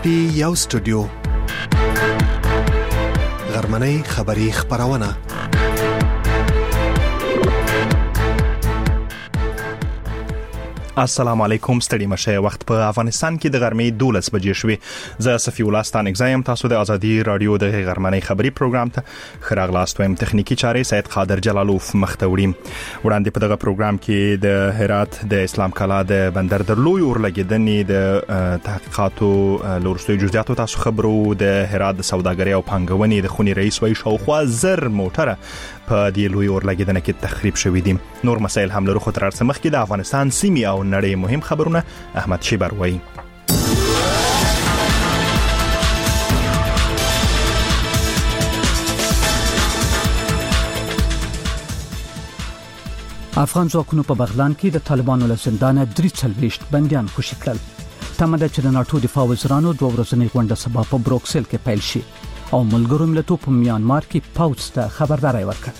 پټي یو سټوډیو غرمنۍ خبری خبرونه السلام علیکم ستړي مشه وخت په افغانستان کې د غرمې 12 بجې شوې زه صفی الله ستان اگزایم تاسو د ازادي رادیو د غرمنۍ خبری پروګرام ته خراغلاست ويم تخنیکی چارې سید قادر جلالوف مختوري وړاندې په دغه پروګرام کې د هرات د اسلام کلا د بندر درلوی اورلګیدنې د تحقیقاتو لورستوي جزئیاتو تاسو خبرو د هرات د سوداګرۍ او پانګونې د خونی رئیس وای شاوخوا زر موټره په دې لوی اورلګیدنه کې تخریب شوې دي نور مسایل هم لرو خو تر څه مخکې د افغانستان سیمې او نړۍ مهم خبرونه احمد شیبر وایي افغان ځواکونو په بغلان کې د طالبانو له زندانه 43 بنديان خوشي کړل تمه ده چې د ناتو دفاع وزرانو 2 ورځنۍ غونډه سبا په بروکسل کې پیل شي او ملګرو ملتونو په میانمار کې پوځ ته خبرداري ورکړه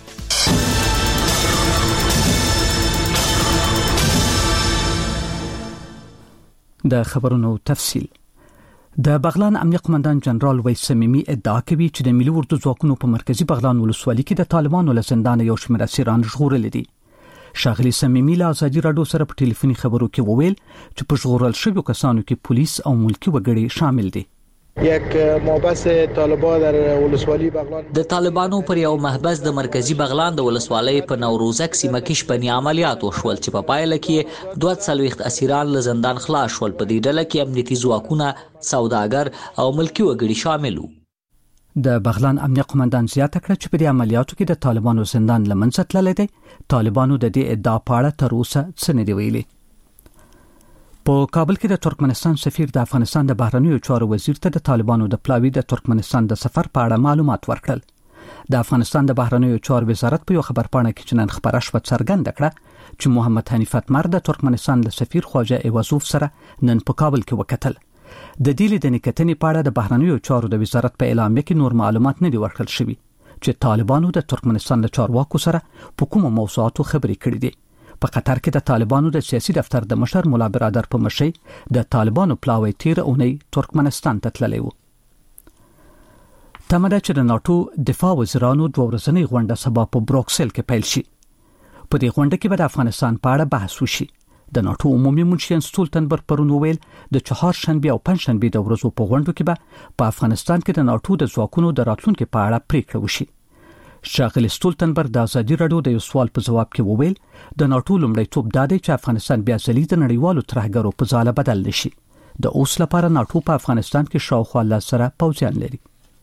د خبرونو تفصیل د بغلان امنیه قومندان جنرال ویس سمیمی ادعا کوي چې د ملي اردو ځواکونو په مرکزی بغلان ولسوالۍ کې د طالبانو له زندانه یو شمېر اسیران ژغورل دي شاغلی سمیمی له ازادي رادیو سره په ټلیفوني خبرو کې وویل چې په ژغورل شویو کسانو کې پولیس او ملکی وګړي شامل دي یک محبس طالبان در ولسوالی بغلان د طالبانو پر یو محبس د مرکزی بغلان د ولسوالۍ په نوروزک سیمه کې شپنی عملیات وشول چې په پایله کې 240 اسیران له زندان خلاص شول په دې ډله کې امنیتي ځواکونه سوداګر او ملکی وګړي شامل وو د بغلان امنیه قومندان زیاته کړه چې په دې عملیاتو کې د طالبانو زندان لمنځه تللی دی طالبانو د دې ادعا په اړه تر اوسه څه نه دی ویلي په کابل کې د ترکمنستان سفیر د افغانستان د بهرنیو چارو وزیر ته د طالبانو د پلاوی د ترکمنستان د سفر په اړه معلومات ورکړل د افغانستان د بهرنیو چارو وزارت په یو خبرپاڼه کې چنن خبره شوه څرګنده کړه چې محمد حنیف اتمر د ترکمنستان د سفیر خواجه ایوازوف سره نن په کابل کې وکتل د دې لیدنې کتنې په اړه د بهرنیو چارو د وزارت په اعلامیه کې نور معلومات نه دي ورکړل شوي چې طالبانو د ترکمنستان له چارواکو سره په کومو موضوعاتو خبرې کړې دي په قطر کې د طالبانو د سیاسي دفتر د مشر مولا برادر په مشرۍ د طالبانو پلاوی تیر اونۍ ترکمنستان ته تللی و تمه ده چې د ناتو دفاع وزرانو 2 ورځنۍ غونډه سبا په بروکسل کې پیل شي په دې غونډه کې به د افغانستان په اړه بحث وشي د ناتو عمومي منشي ستولتنبرګ پرون ویل د چهارشنبه او پنځشنبه د ورځو په غونډو کې به په افغانستان کې د ناتو د ځواکونو د راتلونکو په اړه پریکړه وشي شاغلی ستولتنبرګ د ازادي رادیو د یو سوال په جواب کې وویل د ناتو لومړیتوب دا دی چې افغانستان بیا ځلې د نړیوالو ترهګرو په ځاله بدل نشي د اوس لپاره ناتو په افغانستان کې شاوخوا 10 سره پوځیان لري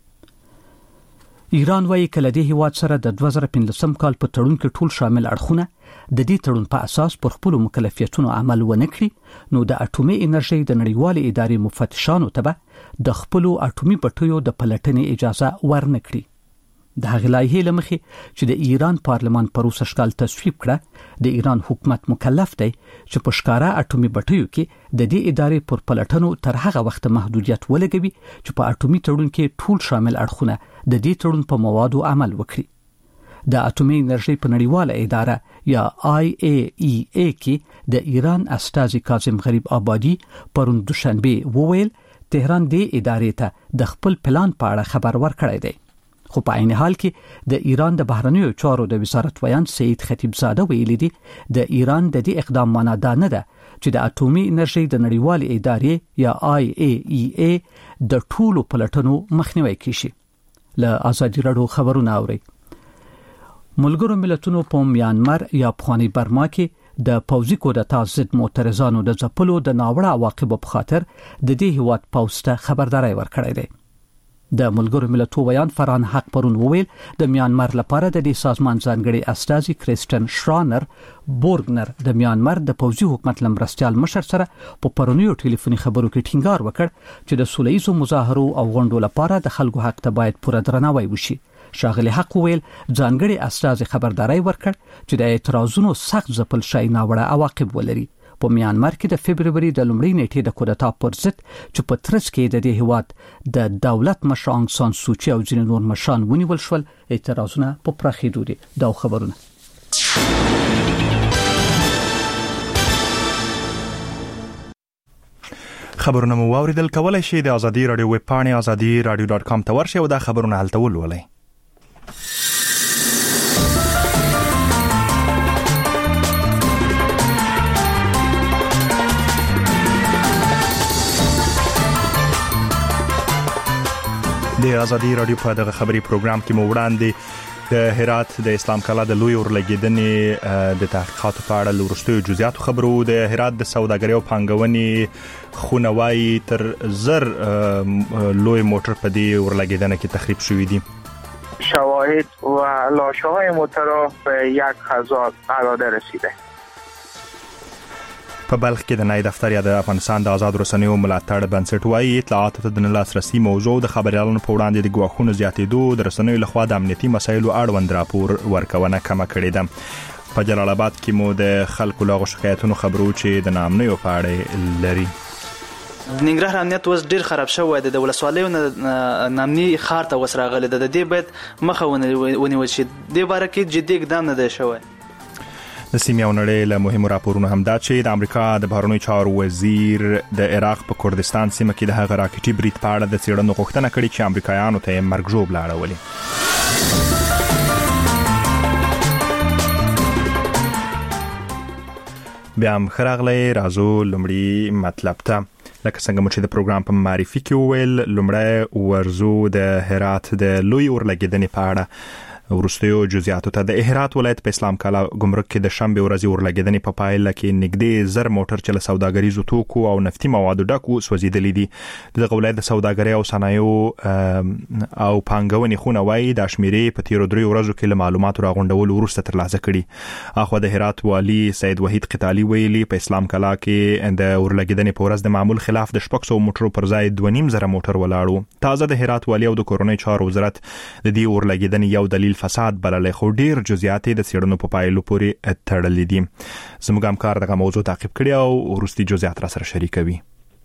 ایران وايي کله د هیواد سره د 2015 کال په تړون کې ټول شامل اړخونه د دې تړون په اساس پر خپل مکلفیتونو عمل ونه کړي نو د اټومي انرژي د نړیوالې ادارې مفتشانو ته به د خپل اټومي بټیو د پلټنې اجازه ورنکړي د هغه لایحې لمخې چې د ایران پارلمان پروسه شکل تصویب کړه د ایران حکومت مکلف دی چې په ښکارا اټومي بټیو کې د دې ادارې پر پلټنو تر هغه وخت محدودیت ولګوي چې په اټومي تړون کې ټول شامل اړخونه د دې تړون په موادو عمل وکړي د اټومي انرژي په نړیواله اداره یا IAEA کې د ایران استازي کاظم غریب آبادی پرون دوشنبه وویل تهران دې ادارې ته د خپل پلان په اړه خبر ورکړی دی خو په عین حال کې د ایران د بهرنیو چارو د وزارت ویان سید خطیبزاده ویلي دي د ایران د دې اقدام معنا دا نه ده چې د اټومي انرژي د نړیوالې ادارې یا IAEA د ټولو پلټنو مخنیوي کړي له ازادي رادیو خبرونه اوري ملګرو ملتونو په میانمار یا افغاني برما کې د پوځي کودتا ضد معترضانو د ځپلو د ناوړه عواقبو په خاطر د دې هیواد پوځ ته خبرداري ورکړې ده د ملګرو ملتونو ویان فران حق پرون وویل د میانمار لپاره د دې سازمان ځانګړي استازي کریسټن شرانر بورګنر د میانمار د پوځي حکومت لمرستيال مشر سره په پرونیو ټلیفوني خبرو کې ټینګار وکړ چې د سولهییزو مظاهرو او غونډو لپاره د خلکو حق ته باید پوره درناوی وشي شاغلی حق ویل ځانګړي استازي خبرداري ورکړ چې د اعتراضونو سخت ځپل شي ناوړه عواقب ولري په میانمار کې د فبرवरी د لومړۍ نیټې د کودتا پر ضد چې په ترڅ کې د دې هیواد د دولت مشر آنګ سان سوچي او ځینې نور مشران ونیول شول اعتراضونه په پراخېدو دي دا خبرونه خبرونه مو واوریدل کولای شي د ازادي رادیو ویب پاڼې azadi.radio.com ته ورشئ او دا خبرونه هلته ولولئ. د ازادي رادیو په دغه خبري پروګرام کې مو وړاندې د هرات د اسلام کلا د لوی اورلګیدنې د تحقیقاتو په اړه لورستوي جزئیات خبرو. د هرات د سوداګرۍ او پانګونې خونوای تر زر لوی موټر په دې اورلګیدنه کې تخریب شوې دي. شواهد و لاشه‌های موتر را به 1000 قرار رسیده. په بلخ کې د نای دفتر یا د افغانستان د آزاد رسنیو ملاتړ بنسټ وايي اطلاعاتو ته د لاسرسي موضوع د خبريالانو په وړاندې د ګواښونو زیاتېدو د رسنیو لخوا د امنیتي مسایلو اړوند راپور ورکونه کمه کړې ده. په جلال آباد کې مو د خلکو له شکایتونو خبرو چې د نامنیو په اړه لري. ننګرهار امنیت اوس ډیر خراب شوی دی. د ولسوالیو نامني خار ته وسراغله د دې باید مخه ونیول شي. د باره کې جدي اقدام نه دی شوی. د سیمې او نړۍ له مهمو راپورونو هم دا چې د امریکا د بهرنیو چارو وزیر د عراق په کردستان سیمه کې د هغه راکټي برید په اړه د څېړنو غوښتنه کړې چې امریکایانو ته مرګ ژوبله اړولې. بیا هم ښه راغلی. راځو لومړي مطلب ته. لکه څنګه مو چې د پروګرام په معرفي کې وویل، لومړی ورزو د هرات د لوی اورلګیدنې په اړه ورستیو جزئیاتو ته. د هرات ولایت په اسلام کلا ګمرک کې د شنبه ورځې اورلګیدنې په پایله کې نږدې زر موټر چې له سوداګریزو توکو او نفتي موادو ډکو سوځېدلي دي. دغه ولایت د سوداګرۍ او صنایعو او پانګونې خونه وايي د شمیرې په تیرو 3 ورځو کې له معلوماتو راغونډولو وروسته ترلاسه کړي. اخو د هرات والي سید وحید قتالي ویلي په اسلام کلا کې د اورلګیدنې په ورځ د معمول خلاف د 600 موټرو پر ځای 2.5 موټر ولاړو. تازه د هرات والي او د کورونی چارو وزارت د دې اورلګیدنې یو دلیل فساد بللې، خو ډیر جزئیات د څېړنو په پایلو پورې تړلې دي. زموږ همکار دغه موضوع تعقیب کړی او وروستي جزئیات را سره شریکوي.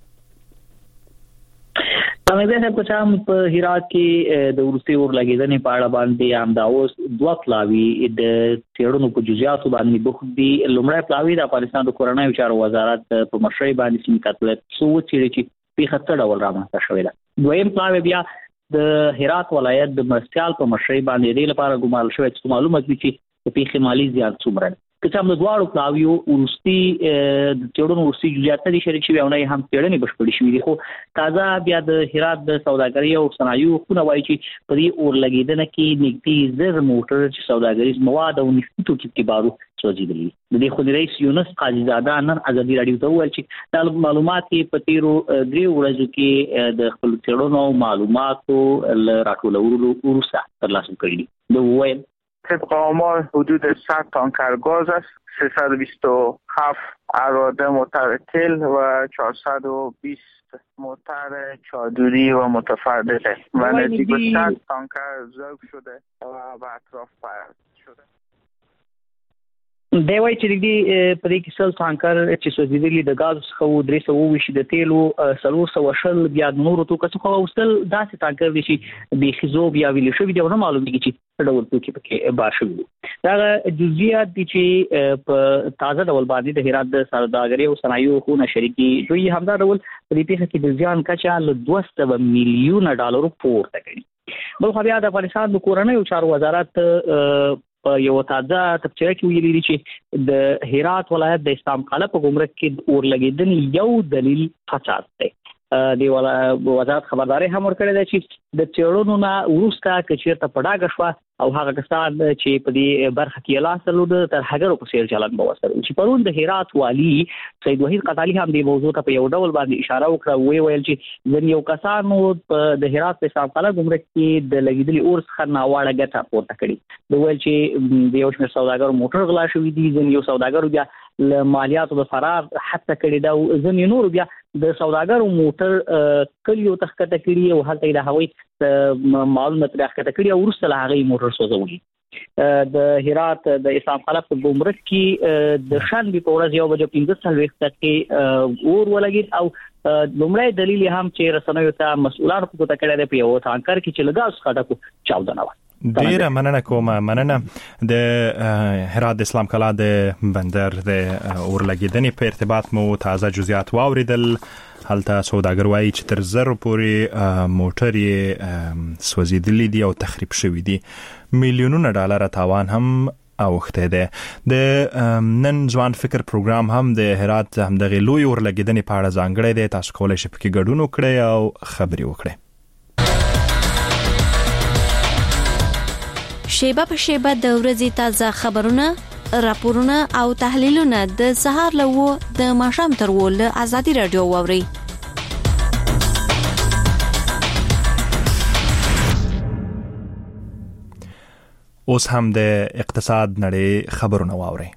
تمام ده په چم په هرات کې د وروستي اورلګیدنې په اړه باندې هم دا اوس دوه پلاوی د څېړنو په جزئیاتو باندې بوخدي. لومړی پلاوی د افغانستان د کورنۍ چارو وزارت په مشرۍ باندې سیمه کتل څو چې په خطر ډول رامنځته شوې ده. دویم پلاوی بیا د هرات ولایت د مرستيال په مشرۍ باندې د لپاره ګمارل شوی چې معلومه کړي چې په خمالي زیات څومره که څنګه د دواړو پلاویو ورستي د تیړونو ورستي جزئیات دي شریک شوی او نه هم تیړنې بشپړې شوې دي. خو تازه بیا د هرات د سوداګرۍ او صنایعو خونه وایي چې په دې اورلګیدنه کې نږدې زر موټر چې سوداګریز مواد او نفتي توکي کې بارو سوځېدلي. د دې خو رئیس یونس قاضي زاده نن ازادي رادیو ته وویل چې دا معلومات په تیرو 3 ورځو کې د خپل تیړونو معلوماتو راټولولو وروسته ترلاسه کړي دي. د وویل طبق آمار حدود 100 تانکر گاز است، 327 اراده موتر تل و 420 موتر چادری و متفرده و نزدیک 100 تانکر ذوب شده و به اطراف پرت شده. دی وایي چې د پرې کې سل تانکر چې سوځېدلي د غاز څخه 320 د تیلو 420 بیا د نورو توکو څخه وستل داسې تانکر دي چې به خزو بیا ویل شوی دی ونه معلومیږي چې ډول توکي پکې بار شوی. دا جزئیات دي چې په تازه ډول باندې د هرات د سوداګرۍ او صنایعو خونه شریکي دوی همدا ډول په دې پیښه کې د زیان کچا له 200 میلیون ډالرو پورته کړي. بل خو بیا د افغانستان د کورنۍ چارو وزارت یو تازه تبصره کې ویلي چې د هرات ولایت د اسلام کلا په ګمرک کې اورلګیدنې یو دلیل فساد دی. د وزارت خبرداري هم ورکړې ده چې د څېړنو نه وروسته کچېرته پډاګه شو او هغه کسان چې په دې برخه کې لاس لرلود تر هغه په سیر چلن بوسره چې پرون د هرات والی سید وحید قتالي هم د موضوع ته په یو ډول باندې اشاره وکړه. ویل چې ځین یو کسانو د هرات په اسلام کلا ګمرک کې د لګیدلي اور څخه ناوړه ګټه پورته کړي. د ویل چې د یو شمېر سوداګرو موټر غلا شوی دي، ځین یو سوداګرو بیا له مالیاتو د فرار حتی کړي دا، ځین نور بیا د سوداګرو موټر کلیو تخته کړي او هلته د هوی معلومات راخته کړي او وروسته له هغه موټر سوځولي. د هرات د اسلام کلا په ګمرک کې د شنبه په ورځ 1:15 دقیقې اور ولګید او لومړی دلیل هم چې رسنیو ته مسؤلانو په کوته کړه د یو تانکر کې چې لګاس خټکو چاودنه و. ډیره مننه کوم. مننه. د هرات د اسلام کلا د بندر د اورلګیدنې په ارتباط مو تازه جزئیات واوریدل. هلته سوداګر وایي چې تر 1000 پورې موټر یې سوځیدلي دي او تخریب شوی دي. میلیونونه ډالر تاوان هم اوخته ده. د نن ځوان فکر پروګرام هم د هرات هم د لوی اورلګیدنې په اړه ځانګړی دی. تاسو کولای شئ پکې ګډون وکړئ او خبري وکړئ. شیبه په شیبه د ورځې تازه خبرونه، راپورونه او تحلیلونه د سهار له د ماښام تر له ازادي رادیو واوري. اوس هم د اقتصاد نړۍ خبرونه واوري.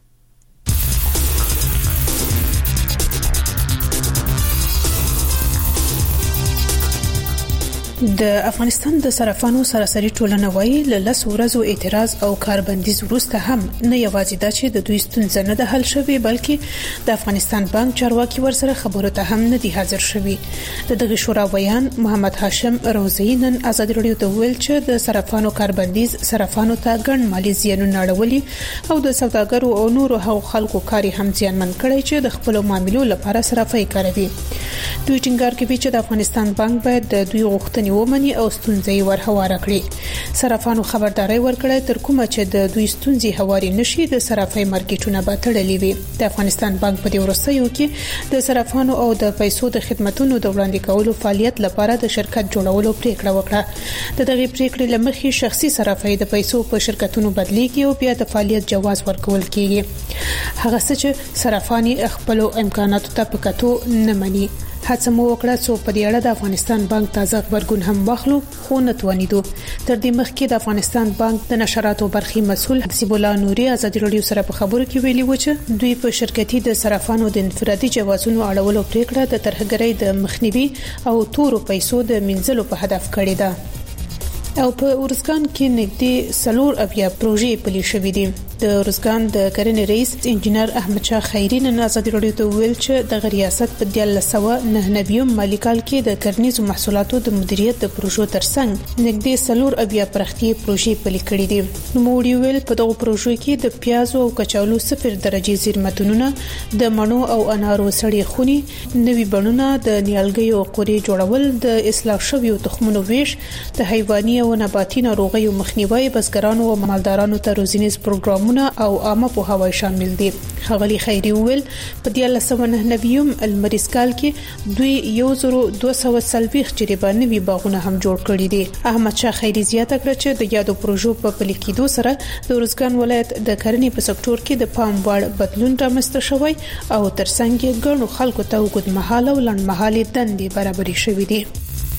د افغانستان د صرافانو سراسري ټولنه وایي له 10 ورځو اعتراض او کاربندیز وروسته هم نه یوازې دا چې د دوی ستونزه نه ده حل شوې، بلکې د افغانستان بانک چارواکي ورسره خبرو ته هم نه دي حاضر شوي. د دغه شورا ویان محمد هاشم روزي نن آزاد رادیو ته ویل چې د صرافانو کاربندیز صرافانو ته ګڼ مالي زیانونه اړولي او د سوداګرو او نورو خلکو کاری هم زیانمن کړی چې د خپل معاملو لپاره صرافي کوي. دوی ټینګار کوي چې د افغانستان بانک باید د دوی غوښتنې ومني او ستونزې ورهواره کړي. صرافانو خبرداري ورکړه تر کومه چې د دوی ستونزې هواري نشي د صرافي مارکیټونه به تړلې وي. د افغانستان بانک په دې ورستیو کې د صرافانو او د پیسو د خدماتو د وړاندې کولو فعالیت لپاره د شرکت جوړولو پریکړه وکړه. د دغه پریکړې لمخې شخصي صرافي د پیسو په شرکتونو بدليږي او بیا د فعالیت جواز ورکول کیږي. هغه څه چې صرافاني خپل امکاناتو ته پکاتو نه مني. هڅه مو وکړه چې په دې اړه د افغانستان بانک تازه خبرګون هم واخلو، خو نه توانیدو. تر دې مخکې د افغانستان بانک د نشراتو برخي مسؤل حسیب الله نوري آزاد رادیو سره په خبرو کې ویلي و چې دوی په شرکتي د صرافانو د انفرادي جوازونو اړولو پریکړه د ترهګرۍ د مخنیوي او تورو پیسو د منځلو په هدف کړې ده. او په ارزګان کې نږدې 4 پروژې پلي شوې دي. د ارزګان د کرنې رئیس انجنیر احمد شاه خیری نن آزاد رادیو ته ویل چې د ریاست په 1999 مالی کال کې د کرنیزو محصولاتو د مدیریت د پروژو ترڅنګ نږدې 4 پرختي پروژې پلي کړې دي. نو موږ ویل په دغه پروژو کې د پیاز او کچالو 0 درجه زیرمتونونه، د مڼو او انارو سړې خوني، نوي بڼونه، د نیالګیو قوري جوړول، د اصلاح شویو تخمونو ویش، د حیواني او نباتي ناروغیو مخنیوي، بزګرانو او مالدارانو ته روزنیز پروګرامونه او عامه پوهاوی شامل دي. خغلی خیری ویل په 1999 المریز کال کې دوی 1240 جریبانوي باغونه هم جوړ کړي دي. احمد شاه خیری زیاته کړ چې د یادو پروژو په پلي کېدو سره د ارزګان ولایت د کرنې په سکتور کې د پام وړ بدلون رامنځته شوی او ترڅنګ ګڼو خلکو ته اوږدمهاله او لنډمهاله دندې برابرې شوې دي.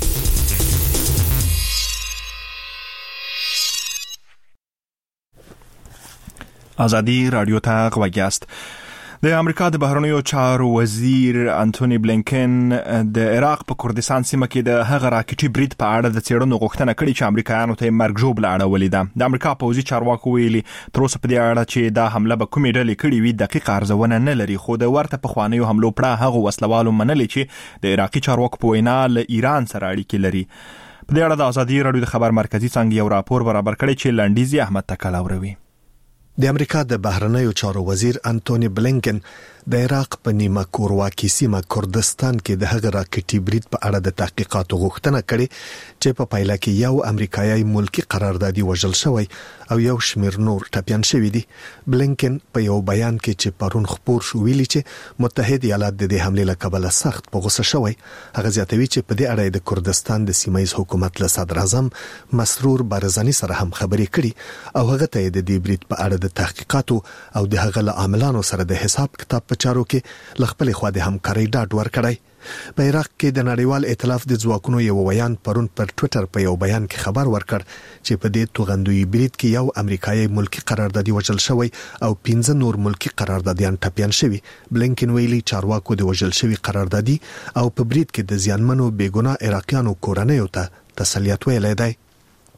آزادی رادیو ته غوږیاست. د امریکا د بهرنیو چارو وزیر انټونی بلینکن د عراق په کردستان سیمه کې د هغه راکټي برید په اړه د څېړنو غوښتنه کړې چې امریکایانو ته مرګ ژوبله اړولې ده. د امریکا پوځي چارواکو ویلي تر اوسه په دې اړه چې دا حمله به کومې ډلې کړې وي دقیق ارزونه نه لري، خو د ورته پخوانیو حملو پړه هغه وسلوالو منلې چې د عراقي چارواکو په وینا له ایران سره اړیکې لري. په دې اړه د آزادي رادیو د خبر مرکزی څنګه یو راپور برابر کړی چې لنډیزي احمد تکل اوروي. د امریکا د بهرنیو چارو وزیر انټونی بلینکن د عراق په نیمه کورواکي سیمه کردستان کې د هغه راکټي برید په اړه د تحقیقاتو غوښتنه کړې چې په پایله کې یو امریکایي ملکی قراردادي وژل شوی او یو شمیر نور ټپيان شوی دي. بلینکن په یو بیان کې چې پرون خبر شو ویلي چې متحده ایالات د دې حمله لکبله سخت په غوسه شوی. هغه زیاتوي چې په دې اړه د کردستان د سیمایي حکومت له صدر اعظم مسرور بارزانی سره هم خبرې کړي او هغه ته د دې برید په اړه د تحقیقاتو او د هغه له عاملانو سره د حساب کتاب په چارو کې لخپل خو د همکاري ډاډ ورکړی. په عراق کې د نړیوال ائتلاف د ځواکونو یو ویان پرون پر ټوئیټر په یو بیان کې خبر ورکړ چې په دې توغندوی برید کې یو امریکایي ملکی قراردادي وژل شوی او 15 نور ملکی قراردادیان ټپيان شوی. بلینکن ویلي چارواکو د وژل شوی قراردادي او په برید کې د زیانمنو بیګناه عراقیانو کورنیو ته تسلیت ویلي دی.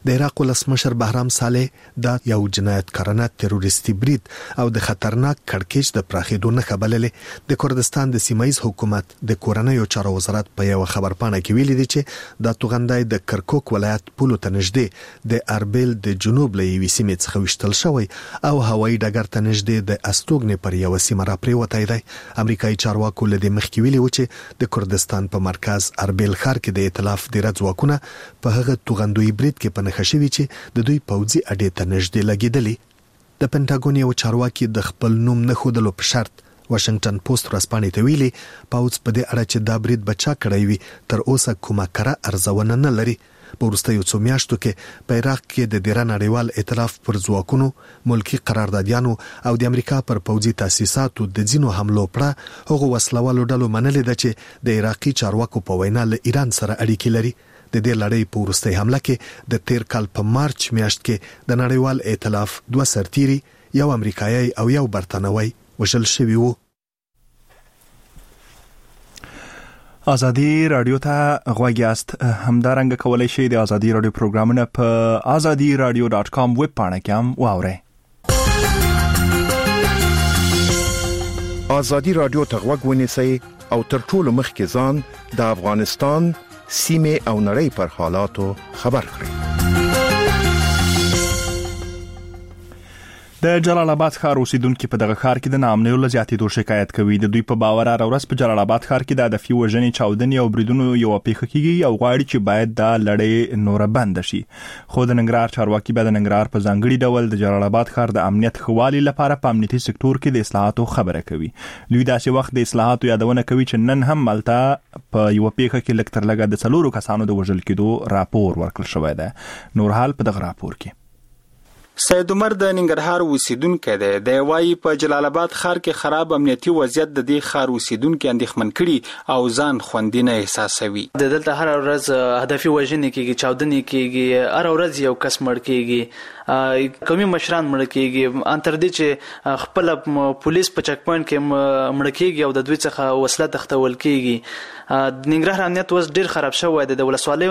د عراق ولسمشر بهرام صالح دا یو جنایتکارانه تروریستي برید او د خطرناک کړکېچ د پراخېدو نښه بللې. د کردستان د سیمایي حکومت د کورنیو چارو وزارت په یو خبرپاڼه کې ویلي دی چې د توغندای د کرکوک ولایت پولو ته نږدې د اربیل د جنوب له یوې سیمې څخه وشتل شوی او هوایي ډګر ته نږدې د استوګنې پر یو سیمه را پریوتی دی. امریکایي چارواکو له دې مخکې ویلي و چې د کردستان په مرکز اربیل ښار کې د ائتلاف ډیره ځواکونه په هغه توغندوي برید کې په نښه شوي چې د دوی پوځي اډې ته نږدې لګېدلي. د پنټاګون یو چارواکي د خپل نوم نه ښودلو په شرط واشنگټن پوسټ ورځپاڼې ته ویلي پوځ په دې اړه چې دا برید بچا کړی وي تر اوسه کومه کره ارزونه نه لري. په وروستیو څو میاشتو کې په عراق کې د ډیره نړیوال ائتلاف پر ځواکونو ملکی قراردادیانو او د امریکا پر پوځي تاسیساتو د ځینو حملو پړه هغه وسلوالو ډلو منلې ده چې د عراقي چارواکو په وینا له ایران سره اړیکې لري. د دې لړۍ په وروستۍ حمله کې د تیر کال په مارچ میاشت کې د نړیوال ائتلاف 2 سرتیري یو امریکایي او یو برتانوي وژل شوي وو. ازادي رادیو ته غوږ یاست. همدارنګه کولای شئ د ازادي رادیو پروګرامونه په azadiradio.com ویب پاڼه کې هم واورئ. ازادي رادیو ته غوږ ونیسئ او تر ټولو مخکې ځان د افغانستان سیمه او نړۍ پر حالاتو خبر کړئ. د جلال آباد ښار اوسیدونکو په دغه ښار کې د ناامنیو له زیاتېدو شکایت کوي. د دوی په باور هر ورځ په جلال آباد ښار کې د هدفي وژنې، چاودنې او بریدونو یو پیښه کیږي او غواړي چې باید دا لړۍ نور بند شي. خو د ننګرهار چارواکي به د ننګرهار په ځانګړي ډول د جلال آباد ښار د امنیت ښه والي لپاره په امنیتي سکتور کې د اصلاحاتو خبره کوي. دوی داسې وخت د اصلاحاتو یادونه کوي چې نن هم ملته په یو پیښه کې لږ تر لږه د 4 کسانو د وژل کېدو راپور ورکړل شوی دی. نور حال په دغه راپور کې. سید عمر د ننګرهار اوسیدونکی دی. د وايي په جلال آباد ښار کې خراب امنیتي وضعیت د دې ښار اوسیدونکو اندېښمن کړي او ځان خوندي نه احساسوي. د دلته هر ورځ هدفي وژنې کېږي، چاودنې کېږي، هر ورځ یو کس مړ کېږي، قومي مشران مړ کېږي، ان تر دې چې خپل پولیس په چک پوینټ کې مړ کېږي او د دوی څخه وسله تختول کېږي. د ننګرهار امنیت اوس ډیر خراب شوی دی. د ولسوالیو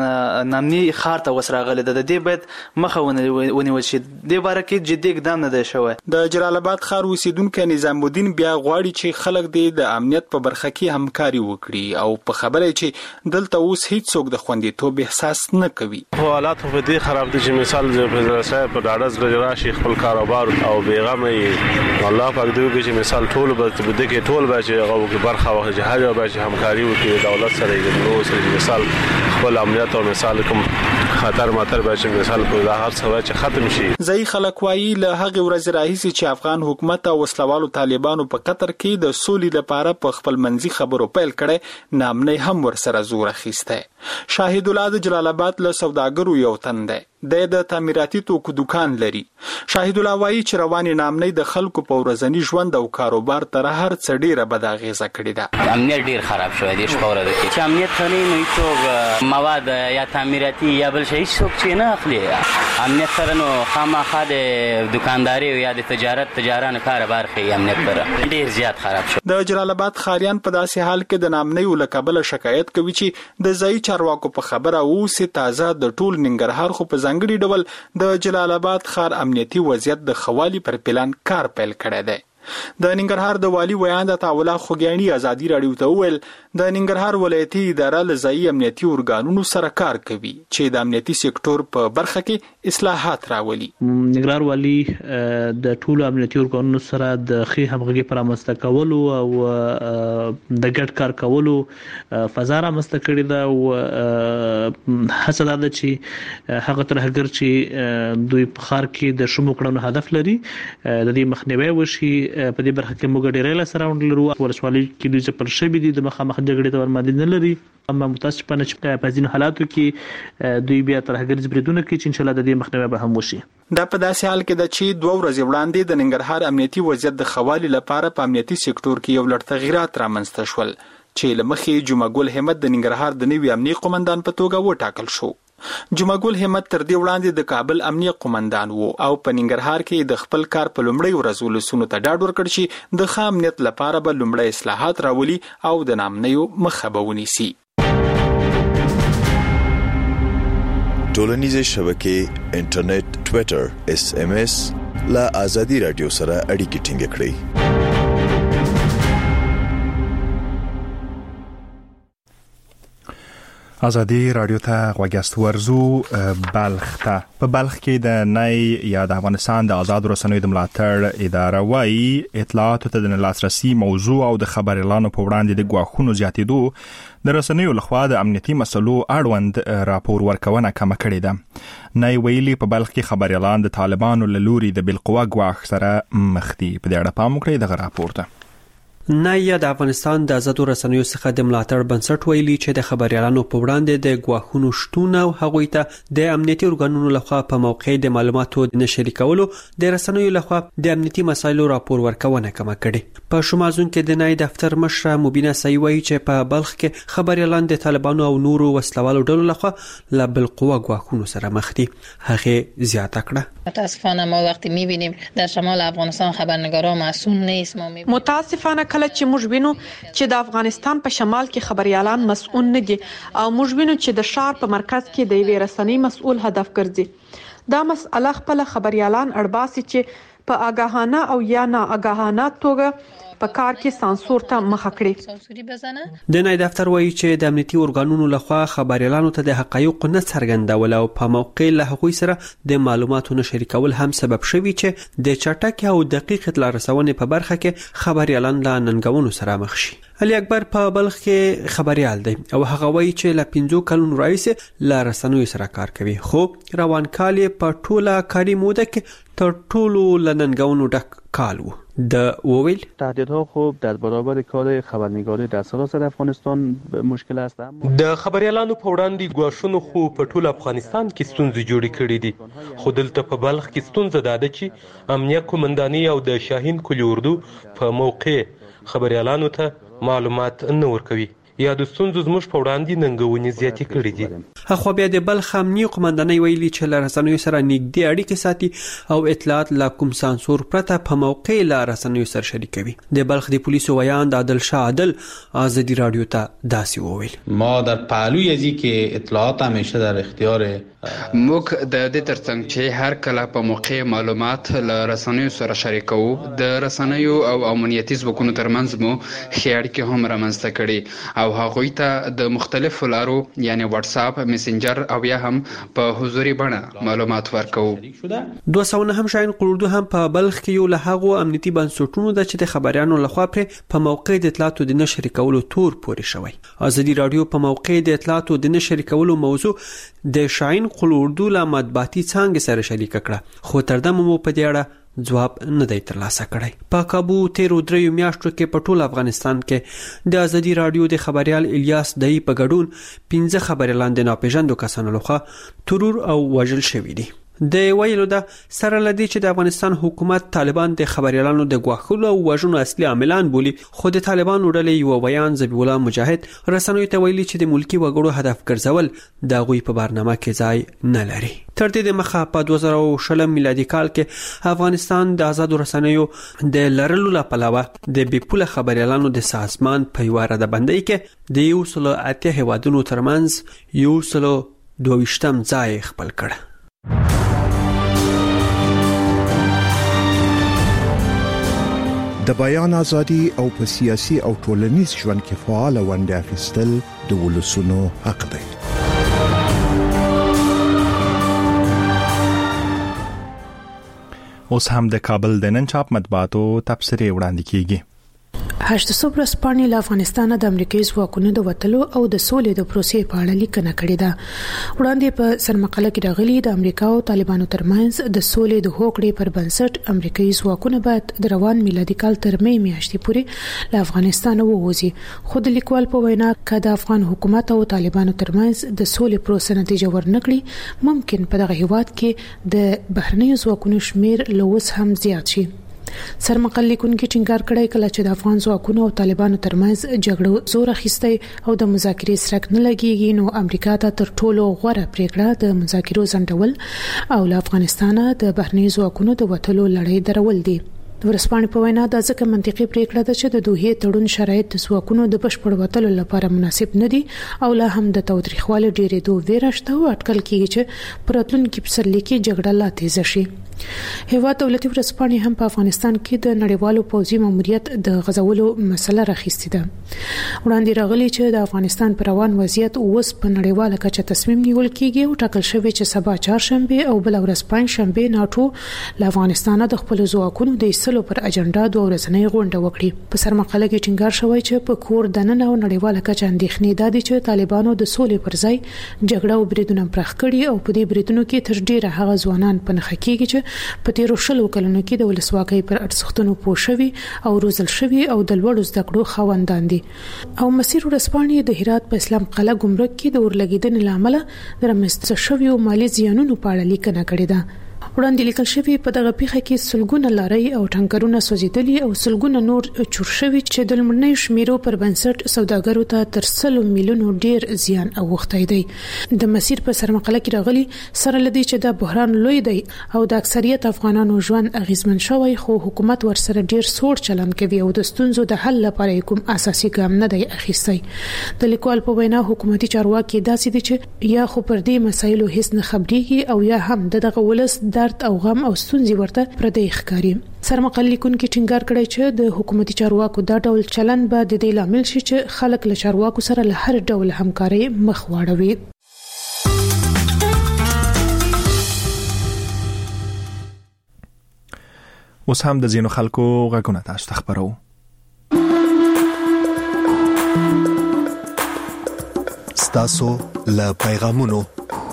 نامني ښار ته وسراغلی د دې باید مخه ونیول شي. د باره کې جدي اقدام نه دی شوی. د جلال آباد ښار اوسیدونکو نظام الدین بیا غواړي چې خلک د امنیت په برخه کې همکاري وکړي او په خبره چې دلته اوس هیڅ څوک د خوندیتوب احساس نه کوي. حالات په دې خراب دي چې مثال د صاحب په ډاډه راشي خپل کاروبار او بیغمه الله پاک دوی چې مثال ټول به د کې ټول به چې هغه برخه وه جهاد او به همکاري وکړي دولت سره یې سره مثال خپل امنیت او مثال کوم خطر ماتر به چې مثال په هر څه چې ختم شي. ځای خلک وایي له هغه ورځ راهیسي چې افغان حکومت او وسلوالو طالبانو په قطر کې د سولې لپاره په خپل منځي خبرو پیل کړي نامنۍ هم ورسره زور اخیسته. شاهد الله د جلال آباد له سوداګرو یو تن دی. د تعمیراتي توکو دکان لري. شاهد الله وایي چې رواني نامنۍ د خلکو په ورځني ژوند او کاروبار تر هر څه ډیره بد اغیزه کړې ده. امنیت ډیر خراب شوی دی. شپه ورځ کې چې امنیت خري نو هیڅ مواد یا تعمیراتي یا بل شي څوک چې نه اخلي. امنیت سره نو خامخا د دکانداري او یا د تجارانو کاروبار کې امنیت سره ډیر زیات خراب شو. د جلال آباد ښاریان په داسې حال کې د نامنۍ ولکبل شکایت کوي چې د ځای چارواکو په خبره اوسه تازه د ټول ننګرهار خو په ځانګړي ډول د جلال آباد ښار امنیتي وضعیت د خوالي پر پلان کار پیل کړی دی. د ننګرهار د والی ویان د تعالی خوګیانی ازادي رادیو ته ویل د ننګرهار ولایتي اداره له ځایي امنیتي ارګانونو سره کار کوي چې د امنیتي سکتور په برخه کې اصلاحات راولي. ننګرهار والی د ټولو امنیتي ارګانونو سره د ښې همغږي پر رامنځته کولو او د ګډ کار کولو فضا رامنځته کړې ده او هڅه ده چې هغه ترهګر چې دوی په ښار کې د شومو کړنو هدف لري د دې مخنیوي وشي. په دې برخه کې موږ ډېر له سره وندلو ولسوالۍ کې دوی چې پر شوي دي د مخامخ جګړې ته ورمادي نه لري. اما متاسفانه چې په ځینو حالاتو کې دوی بیا ترهګر بریدونه کوي چې ان شاء الله د دې مخنیوي به هم وشي. دا په داسې حال کې ده چې 2 ورځې وړاندې د ننګرهار امنیتي وضعیت د خوالي لپاره په امنیتي سکتور کې یو لړ تغیرات رامنځته شول چې لمخې جمعه ګل همت د ننګرهار د نوي امنیتي قومندان په توګه وټاکل شو. جمعه ګل همت تر دې وړاندې د کابل امنیه قومندان وو او په ننګرهار کې د خپل کار په لومړی ورځ ولسونو ته ډاډ ورکړ چې د ښه امنیت لپاره به لومړی اصلاحات راولي او د نامنیو مخه به ونیسي. ټولنیزې شبکې انټرنیټ ټوئیټر SMS لا آزادي رادیو سره اړیکې ټینګ کړئ. آزادي رادیو ته غوږاست ورزو بلخ ته. په بلخ کې د نای یا د افغانستان د آزاد رسنیو د ملاتړ اداره وايي اطلاعاتو ته د لاسرسي موضوع او د خبر اعلان په وړاندې د ګواښونو زیاتېدو د رسنیو لخوا د امنیتي مسلو اړوند راپور ورکونه کم کړې ده. نای ویلي په بلخ کې خبر اعلان د طالبانو له لوري د بالقوه ګواښ سره مخ دي. په دې اړه پام وکړئ د راپور ته. نایا د افغانستان د آزادو رسنیو څخه د ملاتړ بنسټ ویلي چې د خبريالانو په وړاندې د ګواښونو شتون او هغوی ته د امنیتي ارګانونو لخوا په موقع د معلوماتو د نشر کولو د رسنیو لخوا د امنیتي مسایلو راپور ورکونه کم کړي. په شمازون کې د نای دفتر مشر مبینه سایوي چې په بلخ کې خبريالان د طالبانو او نورو وسلوالو ډلو لخوا له بالقوه ګواښونو سره مخ دي. هغه زیاته کړه متاسفانه ما وقتی می‌بینیم در شمال افغانستان خبرنگاران مسئول نیست. ما می‌بینیم متاسفانه کله چې موږ وینو چې د افغانستان په شمال کې خبريالان مسؤل نه دي او موږ وینو چې د شهر په مرکز کې د یوې رسنۍ مسؤل هدف ګرځي. دا مسأله خپل خبريالان اړباسي چې په آگاهانه او یا نا آگاهانه توګه په کار کې سانسور ته مخه کړي. د نای دفتر وایي چې د امنیتي ارګانونو لخوا خبريالانو ته د حقایقو نه څرګندول او په موقع له هغوی سره د معلوماتو نشر کول هم سبب شوی چې د چټک او دقیق اطلاع رسونې په برخه کې خبريالان له ننګونو سره مخ شي. علي اکبر په بلخ کې خبريال دی او هغه وایي چې له 5 کلونو راځي له رسنیو سره کار کوي خو روان کال په ټوله کاري موده کې تر ټولو لننګونو ډک کال وو. د وویل تهدیدها خوب در برابر کار خبرنگاری در سراسر افغانستان مشکل است. د خبريالانو په وړاندې ګواښونو خو په ټول افغانستان کې ستونزې جوړې کړې دي خو دلته په بلخ کې ستونزه ده چې امنیه قومنداني او د شاهین کلی اردو په موقع خبريالانو ته معلومات نه ورکوي یا د ستونزو زموږ په وړاندې ننګونې زیاتې کړې دي. خو بیا د بلخ امنیه قومندانۍ ویلي چې له رسنیو سره نږدې اړیکې ساتي او اطلاعات لا کوم سانسور پرته په موقع له رسنیو سره شریکوي. د بلخ د پولیسو ویاند عادل شاه عادل آزادی رادیو ته داسې وویل ما در پهلوی ازی که اطلاعات همیشه در اختیار موږ د دې ترڅنګ چې هر کله په موقع معلومات له رسنیو سره شریکو د رسنیو او امنیتي ځواکونو ترمنځ مو ښې اړیکې هم رامنځته کړي او هغوی ته د مختلفو لارو یعنی واتس اپ میسنجر او یا هم په حضوري بڼه معلومات ورکو. 209 شاین قلوردو هم په بلخ کې یو له هغو امنیتي بنسټونو د چې د خبريانو لخوا په موقع د اطلاعاتو د نشر کولو تور پورې شوی. آزادي رادیو په موقع د اطلاعاتو د نشر کولو موضوع د شاین قلوردو له مطبوعاتي څنګه سره شریک کړه خو تر دمه مو په دې اړه جواب نه دی ترلاسه کړی. په کابو 13 میاشتو کې په ټول افغانستان کې د آزادي رادیو د خبريال الیاس دای په ګډون 15 خبريالان د ناپېژاندو کسانو لخوا ترور او وژل شوي دي. د ویلو ده سره لدی چې د افغانستان حکومت طالبان د خبريالانو د ګواښلو او وژنو اصلي عاملان بولي خو د طالبانو ډلې یو بیان ذبیح الله مجاهد رسنیو ته ویلي چې د ملکی وګړو هدف ګرځول د غوي په برنامه کې ځای نه لري. تر دې مخه په 2020 میلادي کال کې افغانستان د آزادو رسنیو د لرلو لپاره د بیپوله خبريالانو د سازمان په واره د بندۍ کې د 108 هیوادونو ترمنځ 122م ځای خپل کړ. د بیان ازادي او په سیاسي او ټولنیز ژوند کې فعال ونډه اخیستل د ولسونو حق دی. اوس هم د کابل د نن چاپ مطبوعاتو تبصرې وړاندې کیږي. 800 ورځپاڼې له افغانستان د امریکایي ځواکونو د وټلو او د سولې د پروسې په اړه لیکنه کړې ده. وړاندې په سرمقاله کې راغلي د امریکا او طالبانو ترمنځ د سولې د هوکړې پر بنسټ امریکایي ځواکونه باید د روان میلادي کال تر مې میاشتې پورې له افغانستان ووځي. خو د لیکوال په وینا که د افغان حکومت او طالبانو ترمنځ د سولې پروسه نتیجه ورنکړي ممکن په دغه هیواد کې د بهرنیو ځواکونو شمیر له اوس هم زیات شي. سرمقاله لیکونکي ټینګار کړی کله چې د افغان ځواکونو او طالبانو ترمنځ جګړه زور اخیستی او د مذاکرې سرک نه لګیږي نو امریکا ته تر ټولو غوره پریکړه د مذاکرو ځنډول او له افغانستان د بهرنیو ځواکونو د وټلو لړۍ درول دي. د ورسپانې په وینا د ځکه منطقي پریکړه ده چې د دوحې تړون شرایط د ځواکونو د بشپړ وټلو لپاره مناسب نه دي او لا هم د تاوتریخوالي ډېرېدو ویره شته او اټکل کیږي چې په راتلونکي پسرلي کې جګړه لا تیزه شي. هیواد دولتي ورسپانې هم په افغانستان کې د نړیوالو پوځي ماموریت د غزولو مسله راخیستې ده. وړاندې راغلي چې د افغانستان پر روان وضعیت اوس په نړیواله کچه تصمیم نیول کیږي او ټاکل شوی چې سبا چهارشنبه او بل ورځ پنځشنبه ناتو له افغانستان د خپل ځواکونو د ایستلو پر اجنډا دوه ورځنۍ غونډه وکړي. په سرمقاله کې ټینګار شوی چې په کور دننه او نړیواله کچه اندېښنې دادي چې طالبانو د سولې پر ځای جګړه او بریدونه پراخ کړي او په دې بریدونو کې تر ډیره هغه ځوانان په نخښه کېږي چې په تیرو شلو کلونو کې د ولسواکۍ پر ارزښتونو پوه شوي او روزل شوي او د لوړو زده کړو خاوندان دي. او مسیر ورسپانې د هرات په اسلام قلعه ګمرک کې د اورلګیدنې لامل د رامنځته شویو مالي زیانونو په اړه لیکنه کړې ده. وړاندې لیکل شوی په دغه پیښه کې سلګونه لارۍ او ټانکرونه سوځېدلي او سلګونه نور چور شوي چې د لمړنۍ شمیرو پر بنسټ سوداګرو ته تر 100 میلیونو ډیر زیان اوښتی دی. د مسیر په سرمقاله کې راغلي سره لدی چې د بحران لوی دی او د اکثریت افغانانو ژوند اغیزمن شوی خو حکومت ورسره ډیر سوړ چلند کوي او د ستونزو د حل لپاره کوم اساسي ګام نه دی اخیستی. د لیکوال په وینا حکومتي چارواکي داسې دي چې یا خو پر دې مسایلو هیڅ نه خبريږي او یا هم دغه ولس درد او غم او ستونزې ورته پردي ښکاري. سرمقاله لیکونکو ټینګار کړی چې د حکومتي چارواکو دا ډول چلند به د دې لامل شي چې خلک له چارواکو سره له هر ډول همکاري مخ واړوي. اوس هم د ځینو خلکو غږونه تاسو ته خبرو. ستاسو له پیغامونو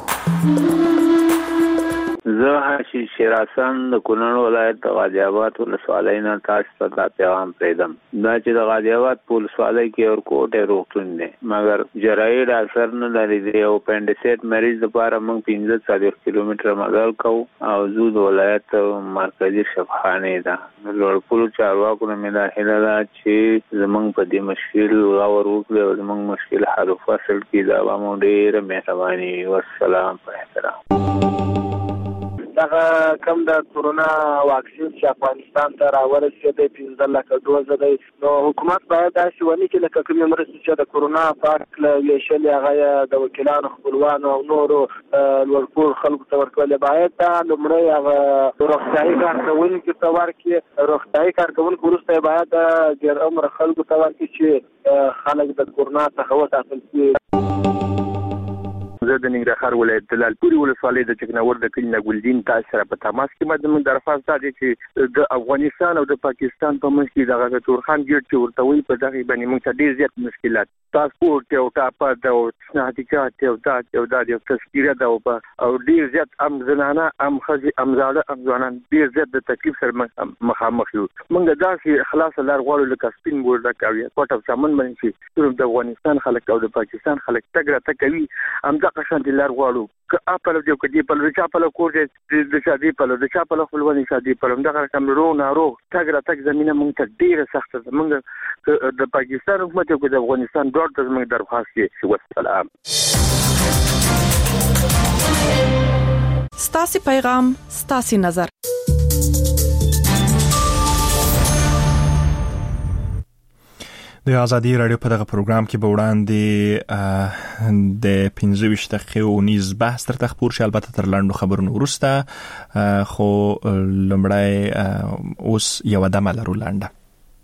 زه حشیش شیراسان د کونړ ولایت د غازی آباد ولسوالۍ نه تاسو ته پیغام پریدم. دا چې د غازی آباد په ولسوالۍ کې ورکوټه روغتون دی مګر جراحي ډاکټر نه لري دی او پنډیسیټ مریض لپاره موږ 15 کیلومتر مزل کوو او زو د ولایت مرکزی شفاخانه ده. لوړپول چارواکو نه مې دا هیله ده چې زمونږ په دې مشکل غور وکړي او زمونږ مشکل حل فصل کې دا مو ډېر مهرباني. والسلام په احترام. دغه کم د کورونا واکسین چې افغانستان ته راورسېد 15 لک ډوز دی نو حکومت باید داسې ونی چې لکه کومې مرستې چې د کورونا پاک له ویشلې هغه د وکیلانو خپلوانو او نورو لوړپوړ خلکو ته ورکول باید دا لومړی هغه روغتیايي کارکوونکو ته ورکړي. روغتیايي کارکوونکو وروسته باید ډېر عمر خلکو ته ورکړي چې خلک د کورونا څخه وساتل شي. زه د ننګرهار ولایت د لالپوري ولسوالۍ د چکناور د کلي نګلدین تاسو سره په تماس کې مدمن درخواست ده چې د افغانستان او د پاکستان په منځ کې دغه تورخان ګډ چې ورته وي په دغه باندې موږ ته ډېر زیات مشکلات پاسپورت او ټاپه او شناختی او دا یو تذکیره ده او ډېر زیات زنانه خځې زاړه ځوانان ډېر زیات د تکلیف سره مخامخ یو. موږ داسې خلاص لار غواړو لکه سپین بورډ کوي کوټه سامان باندې چې د افغانستان خلک او د پاکستان خلک تګ کوي هم قشان دي لار غواړو که اپل دی که دی په لچا په کور دی د شادي په د چا په خپلواني شادي په دغه کم ناروغ تک زمينه مونږ ته ډیره سخته ده. مونږ د پاکستان حکومت او د افغانستان ډوړ ته مونږ درخواست کوي. والسلام. ستاسو پیغام ستاسو نظر. د ازادي رادیو په دغه پروګرام کې به وړاندې د 15 دقیقې ونیز بحث تر تخپور شي البته تر لاندو خبرونو ورسته خو لمړی اوس یو دمه لرو لانده.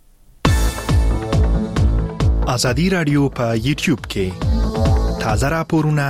ازادي رادیو په یوټیوب کې تازه راپورونه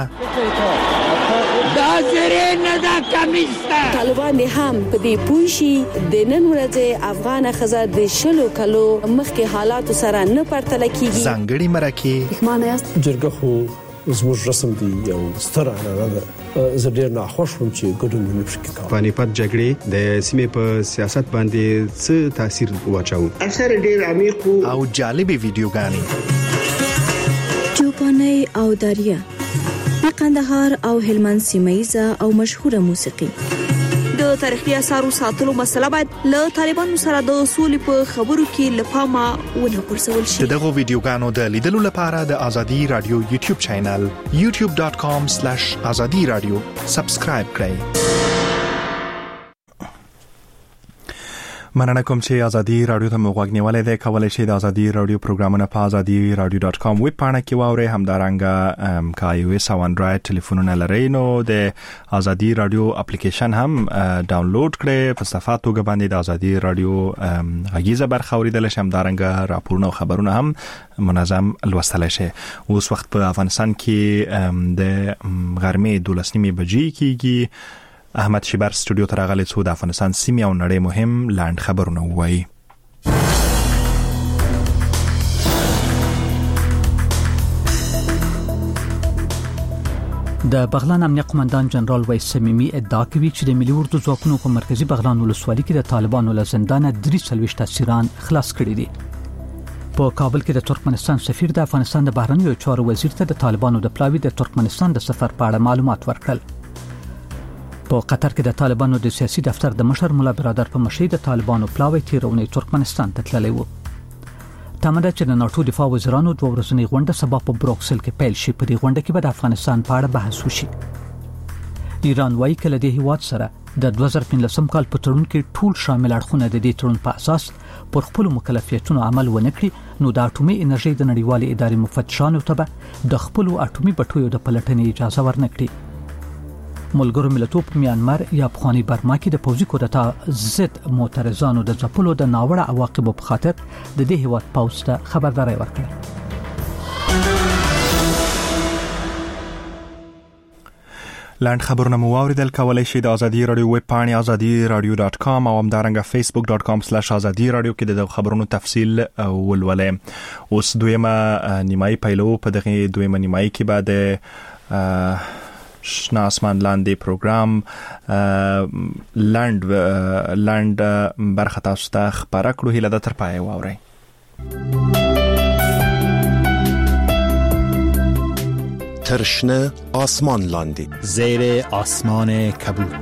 طالبان هم په دې پوښي د نن ورځې افغان خزه د شلو کلو مخکې حالات سره نه پرتل کیږي. ځانګړي مرکه معنی جرګه خو زموږ رسم دی یو ستر عنعنه ده. زه ډیر ناخوښ وم چې ګډون ونه شي. پانیپت جګړې د سیمې په سیاست باندې څه تاثیر واچاو؟ اکثر ډیر عمیق او جالبې ویډیوګانې چوپاني او دریا قندهار او هلمند سیمایزه او مشهوره موسیقي. د تاریخي اثارو ساتلو مسله باید له طالبانو سره د اصول په خبرو کې لپاره ونه پرسول شي. دغه ویډیوګانو د لیدلو لپاره د ازادي رادیو یوټیوب چینل youtube.com/azadiradio سبسکرایب کړئ. مننه کوم چې ازادي رادیو ته موږ غوښنیولای دی. کولای شئ د ازادي رادیو پروګرامونه په azadiradio.com ویب پاڼه کې واورئ. همدارنګه کا iOS او انډراید ټلیفونونه لرئ نو د ازادي رادیو اپلیکیشن هم ډاونلوډ کړئ. په صفحه توګه باندې د ازادي رادیو غږیزه برخه اوریدل شي. همدارنګه راپورونه او خبرونه هم منظم لوستل شي. اوس وخت په افغانستان کې د غرمې 12:30 بجې کېږي. احمد شیبر استودیو ته راغلی څو د افغانستان سیمې او نړۍ مهم لاند خبرونه وایي. د بغلان امنیه قومندان جنرال ویس صمیمی ادعا کوي چې د ملي اردو ځواکونو په مرکزی بغلان ولسوالۍ کې د طالبانو له زندان 43 اسیران خلاص کړي دي. په کابل کې د ترکمنستان سفیر د افغانستان د بهرنیو چارو وزیر ته د طالبانو د پلاوي د ترکمنستان د سفر په اړه معلومات ورکړل. په قطر کې د طالبانو د سیاسي دفتر د مشر مولا برادر په مشرۍ د طالبانو پلاوی تیرونې ترکمنستان ته تللی و. تماده چې د ناتو دفاع وزیرانو دوه ورځنۍ غونډه سبا په بروکسل کې پیل شي. په دې غونډه کې به د افغانستان په اړه بحث وشي. ایران وايي کله د هیواد سره د 2015 کال په تړون کې ټول شامل اړخونه د دې تړون په اساس پر خپل مکلفیتونو عمل ونه کړي نو د اټومي انرژي د نړیوالې ادارې مفتشانو ته به د خپل اټومي بټیو د پلټنې اجازه ورنکړي. ملګرو ملتونو په میانمار یا افغاني برما کې د پوځي کودتا ضد معترضانو د ځپلو د ناوړه عواقبو په خاطر د دې هیواد پوځ ته خبرداري ورکړه. لاند خبرونه مو واوریدل. کولای شئ د ازادي رادیو ویب پاڼې azadiradio.com او همدارنګه facebook.com/azadiradio کې د خبرونو تفصیل ولولئ. اوس دویمه نیمایي پیلو. په دغه دویمه نیمایي کې بعد شنا اسمان لاندې پروګرام لاند برخه تاسو ته خبره کړو. هیله ده تر پای واورئ. ترشنه آسمان لاندې زیر آسمان کبود.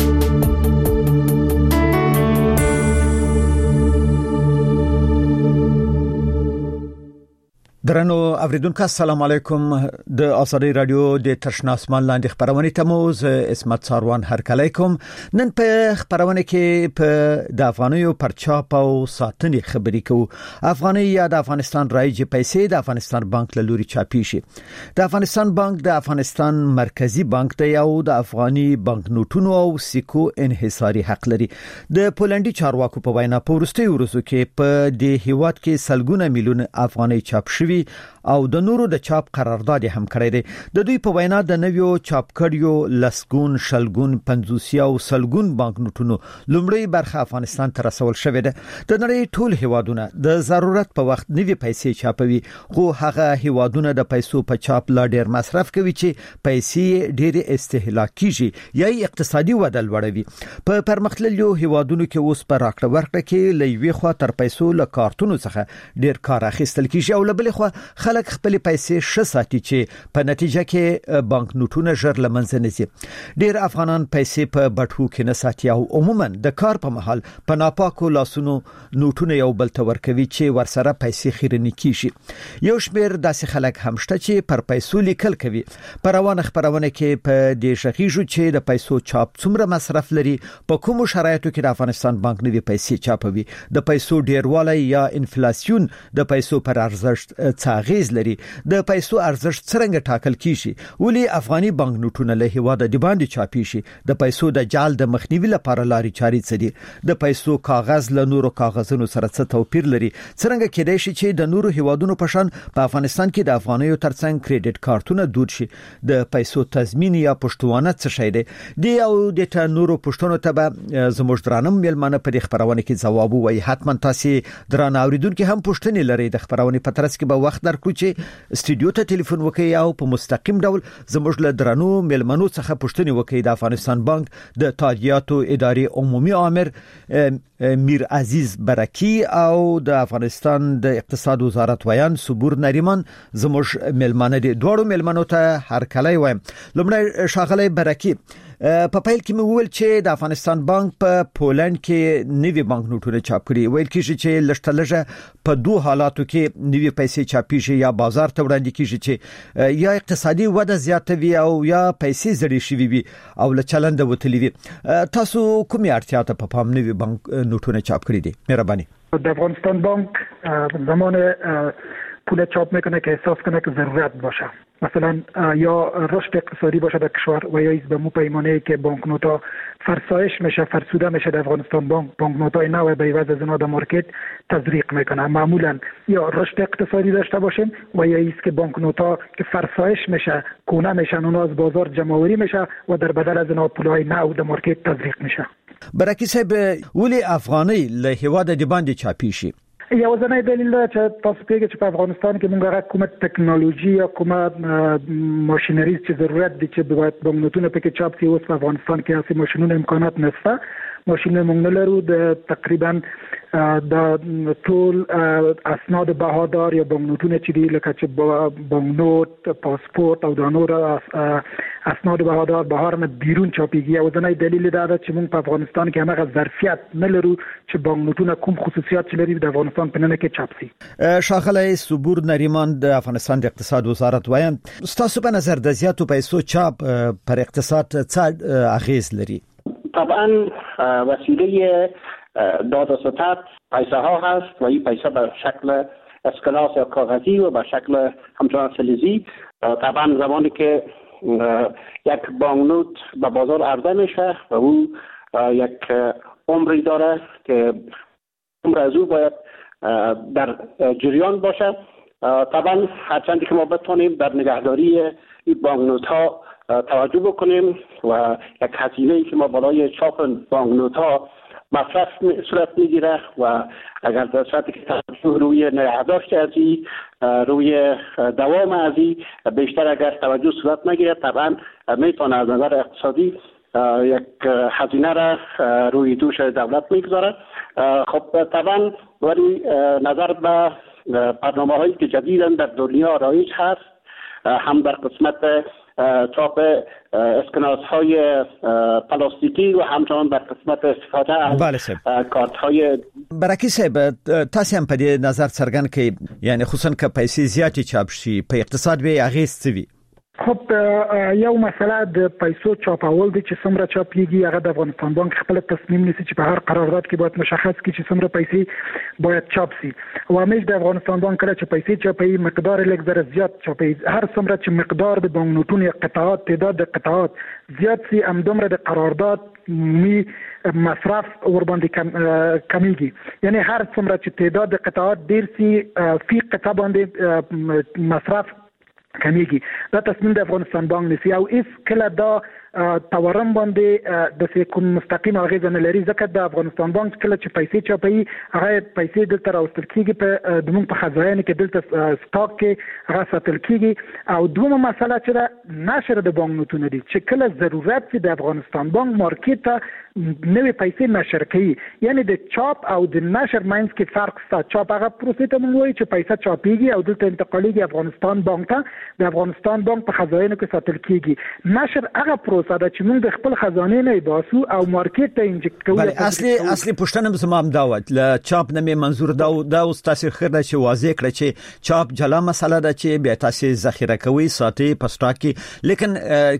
درنو اوریدونکو السلام علیکم. د ازادي رادیو د ترشنا اسمان لاندې خبرونه ته مو اسمت ساروان هرکلی کوم. نن په خبرونه کې په د افغانیو پرچاپ او ساتنې خبرې کوو. افغاني یا د افغانستان رایج پیسې د افغانستان بانک له لوري چاپی شي. د افغانستان بانک د افغانستان مرکزی بانک دی او د افغاني بانک نوټونو او سکو انحصاري حق لري. د پولندي چارواکو په وینا په ورستي ورځو کې په دې هیواد کې سلګونه میلیون افغاني چاپ شوي او د نورو د چاپ قرارداد هم کړی دی. د دوی په وینا د نویو چاپ کړیو لسګون شلګون 50 او سلګون بانک نوټونو لومړی برخه افغانستان ته رسول شوې ده. د نړۍ ټول هیوادونه د ضرورت په وخت نوي پیسې چاپوي خو هغه هیوادونه د پیسو په چاپ لا ډیر مصرف کوي چې پیسې ډیر استهلاک کیږي یا اقتصادي وده لوړوي. په پرمختللو هیوادونو کې اوس په راکړه ورکړه کې لوي خو تر پیسو له کارتونو څخه ډیر کار اخیستل کیږي او له بل خو خلک خپل پیسې شساتي چې په نتیجه کې بانک نوټونه ژر لمنځه نشي. ډیر افغانان پیسې په بټوو کې نه ساتي او عموما د کار په محل په ناپاکو لاسونو نوټونه یو بل ته ورکوي چې ورسره پیسې خیرنی کیږي. یو شمیر داسې خلک هم شته چې پر پیسو لیکل کوي. پر روانه خبرونه کې په دې شخیجو چې د پیسو چاپ څومره مصرف لري په کومو شرایطو کې د افغانستان بانک نوي پیسې چاپوي. د پیسو ډیروالی یا انفلیسیون د پیسو پر ارزښت څاغیز لري. د پیسو ارزښت څنګه ټاکل کیږي؟ ولې افغاني بانک نوټونه له هیواده د باندې چاپی شي؟ د پیسو د جعل د مخنیوي لپاره لارې چارې څه دي؟ د پیسو کاغذ له نورو کاغذونو سره څه توپیر لري؟ څنګه کېدای شي چې د نورو هیوادونو په شان په افغانستان کې د افغانیو ترڅنګ کریډټ کارتونه دود شي؟ د پیسو تضمین یا پښتوانه څه شي دی؟ دی او د نورو پښتنو ته به زموږ درانم ملمنه په خبرونه کې جواب وایي. حتما تاسو درانه اوریدونکو هم پښتنې لري. د خبرونه په ترڅ کې به وخت درکړو چې استودیو ته ټلیفون وکړئ او په مستقیم ډول زموږ له درنو ملمنو څخه پوښتنه وکړئ. د افغانستان بانک د تاجیاتو ادارې عمومي عامر میر عزیز برکی او د افغانستان د اقتصاد وزارت ویان صبور نریمان زموږ ملمنه دي. دوړو ملمنو ته هر کله وایم. لومړی شاغلی برکی په پیل کې مې ویل چې د افغانستان بانک په پولند کې نوي بانک نوټونه چاپ کړي ویل کېږي چې لشتلجه په دوه حالاتو کې نوي پیسې چاپیږي یا بازار ته وړاندې کېږي چې یا اقتصادي وده زیاتوي او یا پیسې زړې شوي وي او له چلند وتلي وي تاسو کومې اړتیا ته په پام نوي بانک نوټونه چاپ کړي دي مهرباني در افغانستان بانک زمان پول چاپ میکنه که احساس کنه که ضرورت باشه مثلا یا رشد اقتصادی باشه در کشور و یا به مو پیمانه که بانکنوتا فرسایش میشه فرسوده میشه در افغانستان بانکنوتای نو به عوض از اونها در مارکت تزریق میکنه معمولا یا رشد اقتصادی داشته باشیم و یا ایست که بانکنوتا که فرسایش میشه کونه میشن اونها از بازار جمع‌آوری میشه و در بدل از اونها پولای نو در مارکت تزریق میشه برکی صاحب ولی افغانی له هواد د باندې چاپی شي یو ځنه دلیل ده چې تاسو پیګه چې په افغانستان کې موږ کومه ټکنالوژي یا کومه ماشينري چې ضرورت دي چې باید بانکنوتونه پکې چاپ شي اوس په افغانستان کې هڅه ماشينونه امکانات نشته ماشين موږ نه لرو د تقریبا د ټول اسناد بهادار یا بانکنوتونه چې دي لکه چې بانکنوت پاسپورت او د نور اسناد بهادار بهار نه بیرون چاپیږي او ځنه دلیل دا ده چې موږ په افغانستان کې هغه ظرفیت نه لرو چې بانکنوتونه کوم خصوصیات چې لري د افغانستان په نن کې چاپ شي شاغله صبور نریمان د افغانستان د اقتصاد وزارت وايي تاسو په نظر د زیاتو پیسو چاپ پر اقتصاد څه اغیز لري طبعا وسیله داد و ستد پیسه ها هست و این پیسه به شکل اسکناس یا کاغذی و به شکل همچنان فلزی طبعا زمانی که یک بانکنوت به بازار عرضه میشه و او یک عمری داره که عمر از او باید در جریان باشه طبعا هرچندی که ما بتونیم در نگهداری این بانکنوت ها توجه بکنیم و یک هزینه‌ای که ما برای چاپ بانکنوت ها مصرف صورت میگیره و اگر در صورتی که توجه روی نگهداشت از این روی دوام از این بیشتر اگر توجه صورت نگیره طبعا میتونه از نظر اقتصادی یک هزینه را روی دوش دولت میگذاره خب طبعا ولی نظر به برنامه هایی که جدیداً در دنیا رایج هست هم در قسمت چاپ اسکناس های پلاستیکی و همچنان در قسمت استفاده از کارت های برکی صاحب تاسو هم په دې نظر څرګند کړئ یعنی خصوصا که پیسې زیاتې چاپ شي په اقتصاد به اغیز څه وي خب یو مسله د پیسو چاپول دي چې څومره چاپیږي هغه د افغانستان بانک خپل تصمیم نیسي چې په هر قرارداد کې باید مشخص کړي چې څومره پیسې باید چاپ شي او همیش د افغانستان بانک کله چې پیسې چاپي مقدار لږ زر زیات چاپي هر څومره چې مقدار د بانکنوتونو یا قطعات تعداد د قطعات زیات سي همدومره د قرارداد می مصرف ور باندې کمیږي یعنی هر څومره چې تعداد د قطعات ډیر سي فی قطعه باندې مصرف کمیږي دا تصمیم د افغانستان بانک نیسي او اس کله دا تورم باندې د کوم مستقیم اغیز نه لري ځکه د افغانستان بانک کله چې پیسې چاپي هغه پیسې دلته راوستل کیږي په دمو په خزانه کې دلته سٹاک کې هغه ساتل کیږي او دومره مسله چې نشر د بانکنوتونو دي چې کله ضرورت چې د افغانستان بانک مارکیټ ته نوې پیسې نشر کوي یعنی د چاپ او د نشر ماینز کې فرق شته چاپ هغه پروسې ته موږ وایي چې پیسې چاپيږي او دلته انتقالیږي افغانستان بانک ته د افغانستان بانک په خزانه کې ساتل کیږي نشر هغه پروسه ده چې موږ د خپل خزانه نه باسو او مارکیټ ته انجکټ کوو اصلي پښتنه زمام داوت ل چاپ نه منظور دا اوس تاسو خیر چې واضح کړ چې چاپ جلا مسله ده چې به تاسو ذخیره کوي ساتي په سٹاک کې لیکن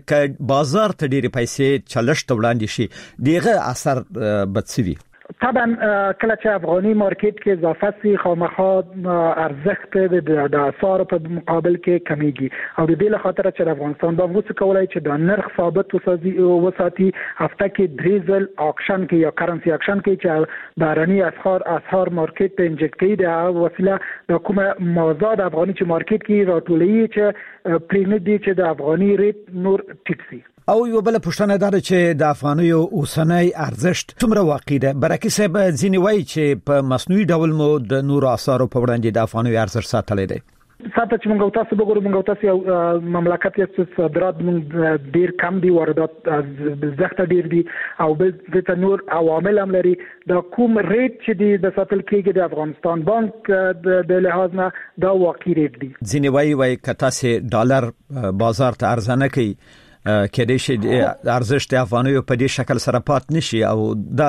ک بازار ته ډېری پیسې چلشت وړاندې شي دیغه اثر بدسوي طبعا کله چې افغاني مارکیټ کې اضافه سي خامخا ارزښت د اسعار په مقابل کې کمیږي او د دې لپاره چې افغانستان به وڅ کولای چې د نرخ ثابت وساتي هفته کې دریزل اکشن کې یا کرنسي اکشن کې چې بهرني اسعار مارکیټ ته انجکټ کوي د وسیله د کومه موضوع افغاني چې مارکیټ کې راټولې چې پریمید دي چې د افغاني ریټ نور ټیټ سي او یو بل پښتنه دا چې د افغانیو اوسنۍ ارزښت څومره واقع ده برکه صاحب ځینې وایي چې په مصنوعي ډول مو د نورو اسعارو په وړاندې د افغانیو ارزښت ساتلې ده ساته چې موږ تاسو وګورو موږ تاسو یو مملکت یې صادرات موږ ډیر کم دي واردات زخته ډیر دي او د نور عوامل هم لري د کوم ریټ چې دی د ساتل کېږي د افغانستان بانک د لحاظ نه دا واقعي ریټ دي ځینې وایي کته سه ډالر بازار ته ارزانه کوي کېدای شي ارزښت افغانیو په دې شکل سره پات نشي او دا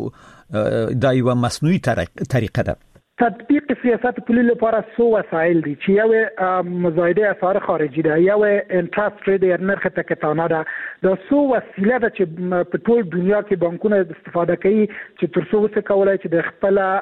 یو مصنوعي طریقه ده. تطبیق سیاست پولی لپاره سو وسایل دي چې یو مزایده اسعار خارجي ده، یو انټرست ریټ یا نرخ تکتانه ده. دا سو وسیله ده چې په ټول دنیا کې بانکونه استفاده کوي چې تر څو څه کولای چې د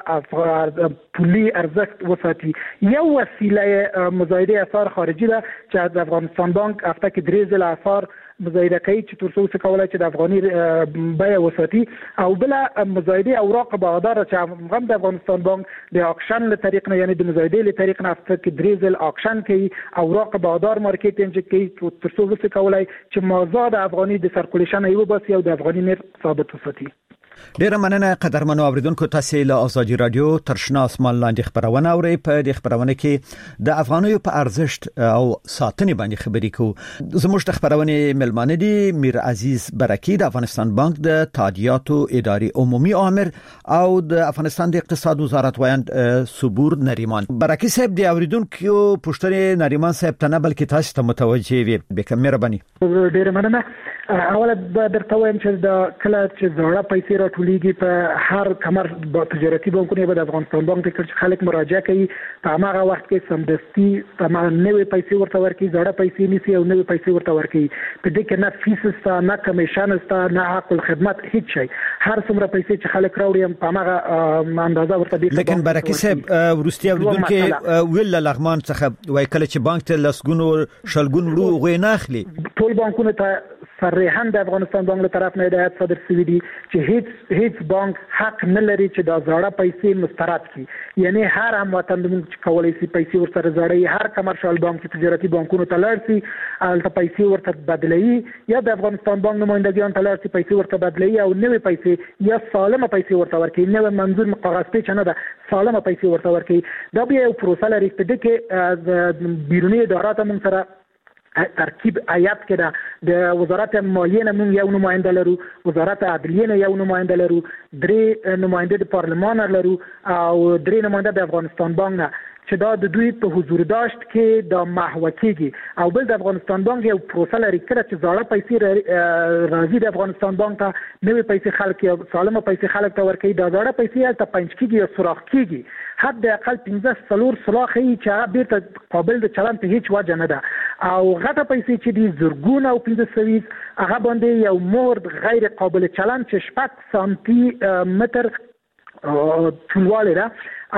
خپل پولی ارزښت وساتي. یو وسیله مزایده اسعار خارجي ده چې د افغانستان بانک هفته کې 3 ځله اسعار مزایده کوي چې تر څو څه کولای چې د افغاني بیه وساتي. او بل مزایده اوراق بهادار چې هم د افغانستان بانک د اکشن له طریق نه یعنی د مزایده له طریق نه هفته کې 3 ځله اکشن کوي، اوراق بهادار مارکیټینګ کوي تر څو څه کولای چې مازاد افغاني د سرکولیشن یو بس یو د افغاني نرخ ثابت وساتي. ډیره مننه قدرمنو اوریدونکو، تاسو له آزادي رادیو ترشنا اسمان لاندې خبرونه اورئ. په دې خبرونه کې د افغانیو په ارزښت او ساتنې باندې خبرې کوو. زموږ د خبرونه ملمانه دي میر عزیز برکی د افغانستان بانک د تادیاتو اداري عمومي امر او د افغانستان د اقتصاد وزارت وایند صبور نریمان. برکی صاحب د اوریدونکو پوښتنه نریمان صاحب ته نه بلکې تاسو ته متوجه وي. به مهرباني. ډیره مننه. اوله درته وایم چې د کله چې زړه پیسې راټولېږي په هر کمر تجارتي بانکونه به د افغانستان بانک ته چې خلک مراجعه کوي په هغه وخت کې سمدستي تمام نوې پیسې ورته ورکړي، زړه پیسې نیسي او نوې پیسې ورته ورکړي. په دې کې نه فیس ستا، نه کمیشن ستا، نه حق الخدمت، هیڅ شي. هر څومره پیسې چې خلک راوړي په هغه اندازه ورته دي. لیکن برکه صاحب ورستي اوریدونکو ویل لغمان څخه وای کله چې بانک ته لسګونو شلګون ورو غوي نه اخلي. ټول بانکونه ته صریحاً د افغانستان بانک له طرف نه هدایت صادر شوی دی چې هیڅ بانک حق نه لري چې دا زړه پیسې مسترد کړي. یعنی هر هموطن موږ کولای شي پیسې ورسره زړې، هر کمرشال بانک تجارتي بانکونو ته لاړ شي البته پیسې ورته بدلوي، یا د افغانستان بانک نمائندګان ته لاړ شي پیسې ورته بدلوي او نوې پیسې یا سالمه پیسې ورته ورکړي. نوې منظور کاغذ پیچ نه ده، سالمه پیسې ورته ورکړي. دا بیا یو پروسه لري په دې کې د بیرونی ادارات موږ سره ترکیب آیات کې ده. د وزارت مالیې نه موږ یو نماینده لرو، وزارت عدلیې نه یو نماینده لرو، 3 نماینده د پارلمان لرو او 3 نماینده د افغانستان بانک نه چې دا د دوی په حضور داشت کې د محو کېږي. او بل د افغانستان بانک یو پروسه لري کړه چې زړه پیسې راځي د افغانستان بانک ته، نوې پیسې خلک یا سالمه پیسې خلک ته ورکړي. دا زړه پیسې ته پنځ کېږي یا سوراخ کېږي. حد اقل 15 سوراخ یې چې هغه بیرته قابل د چلن ته هیڅ وجه نه ده. او غټه پیسې چې دي زرګونه او 1500 هغه باندې یو مور غیر قابل چلن چې 6 سانتي متر طولوالی ده،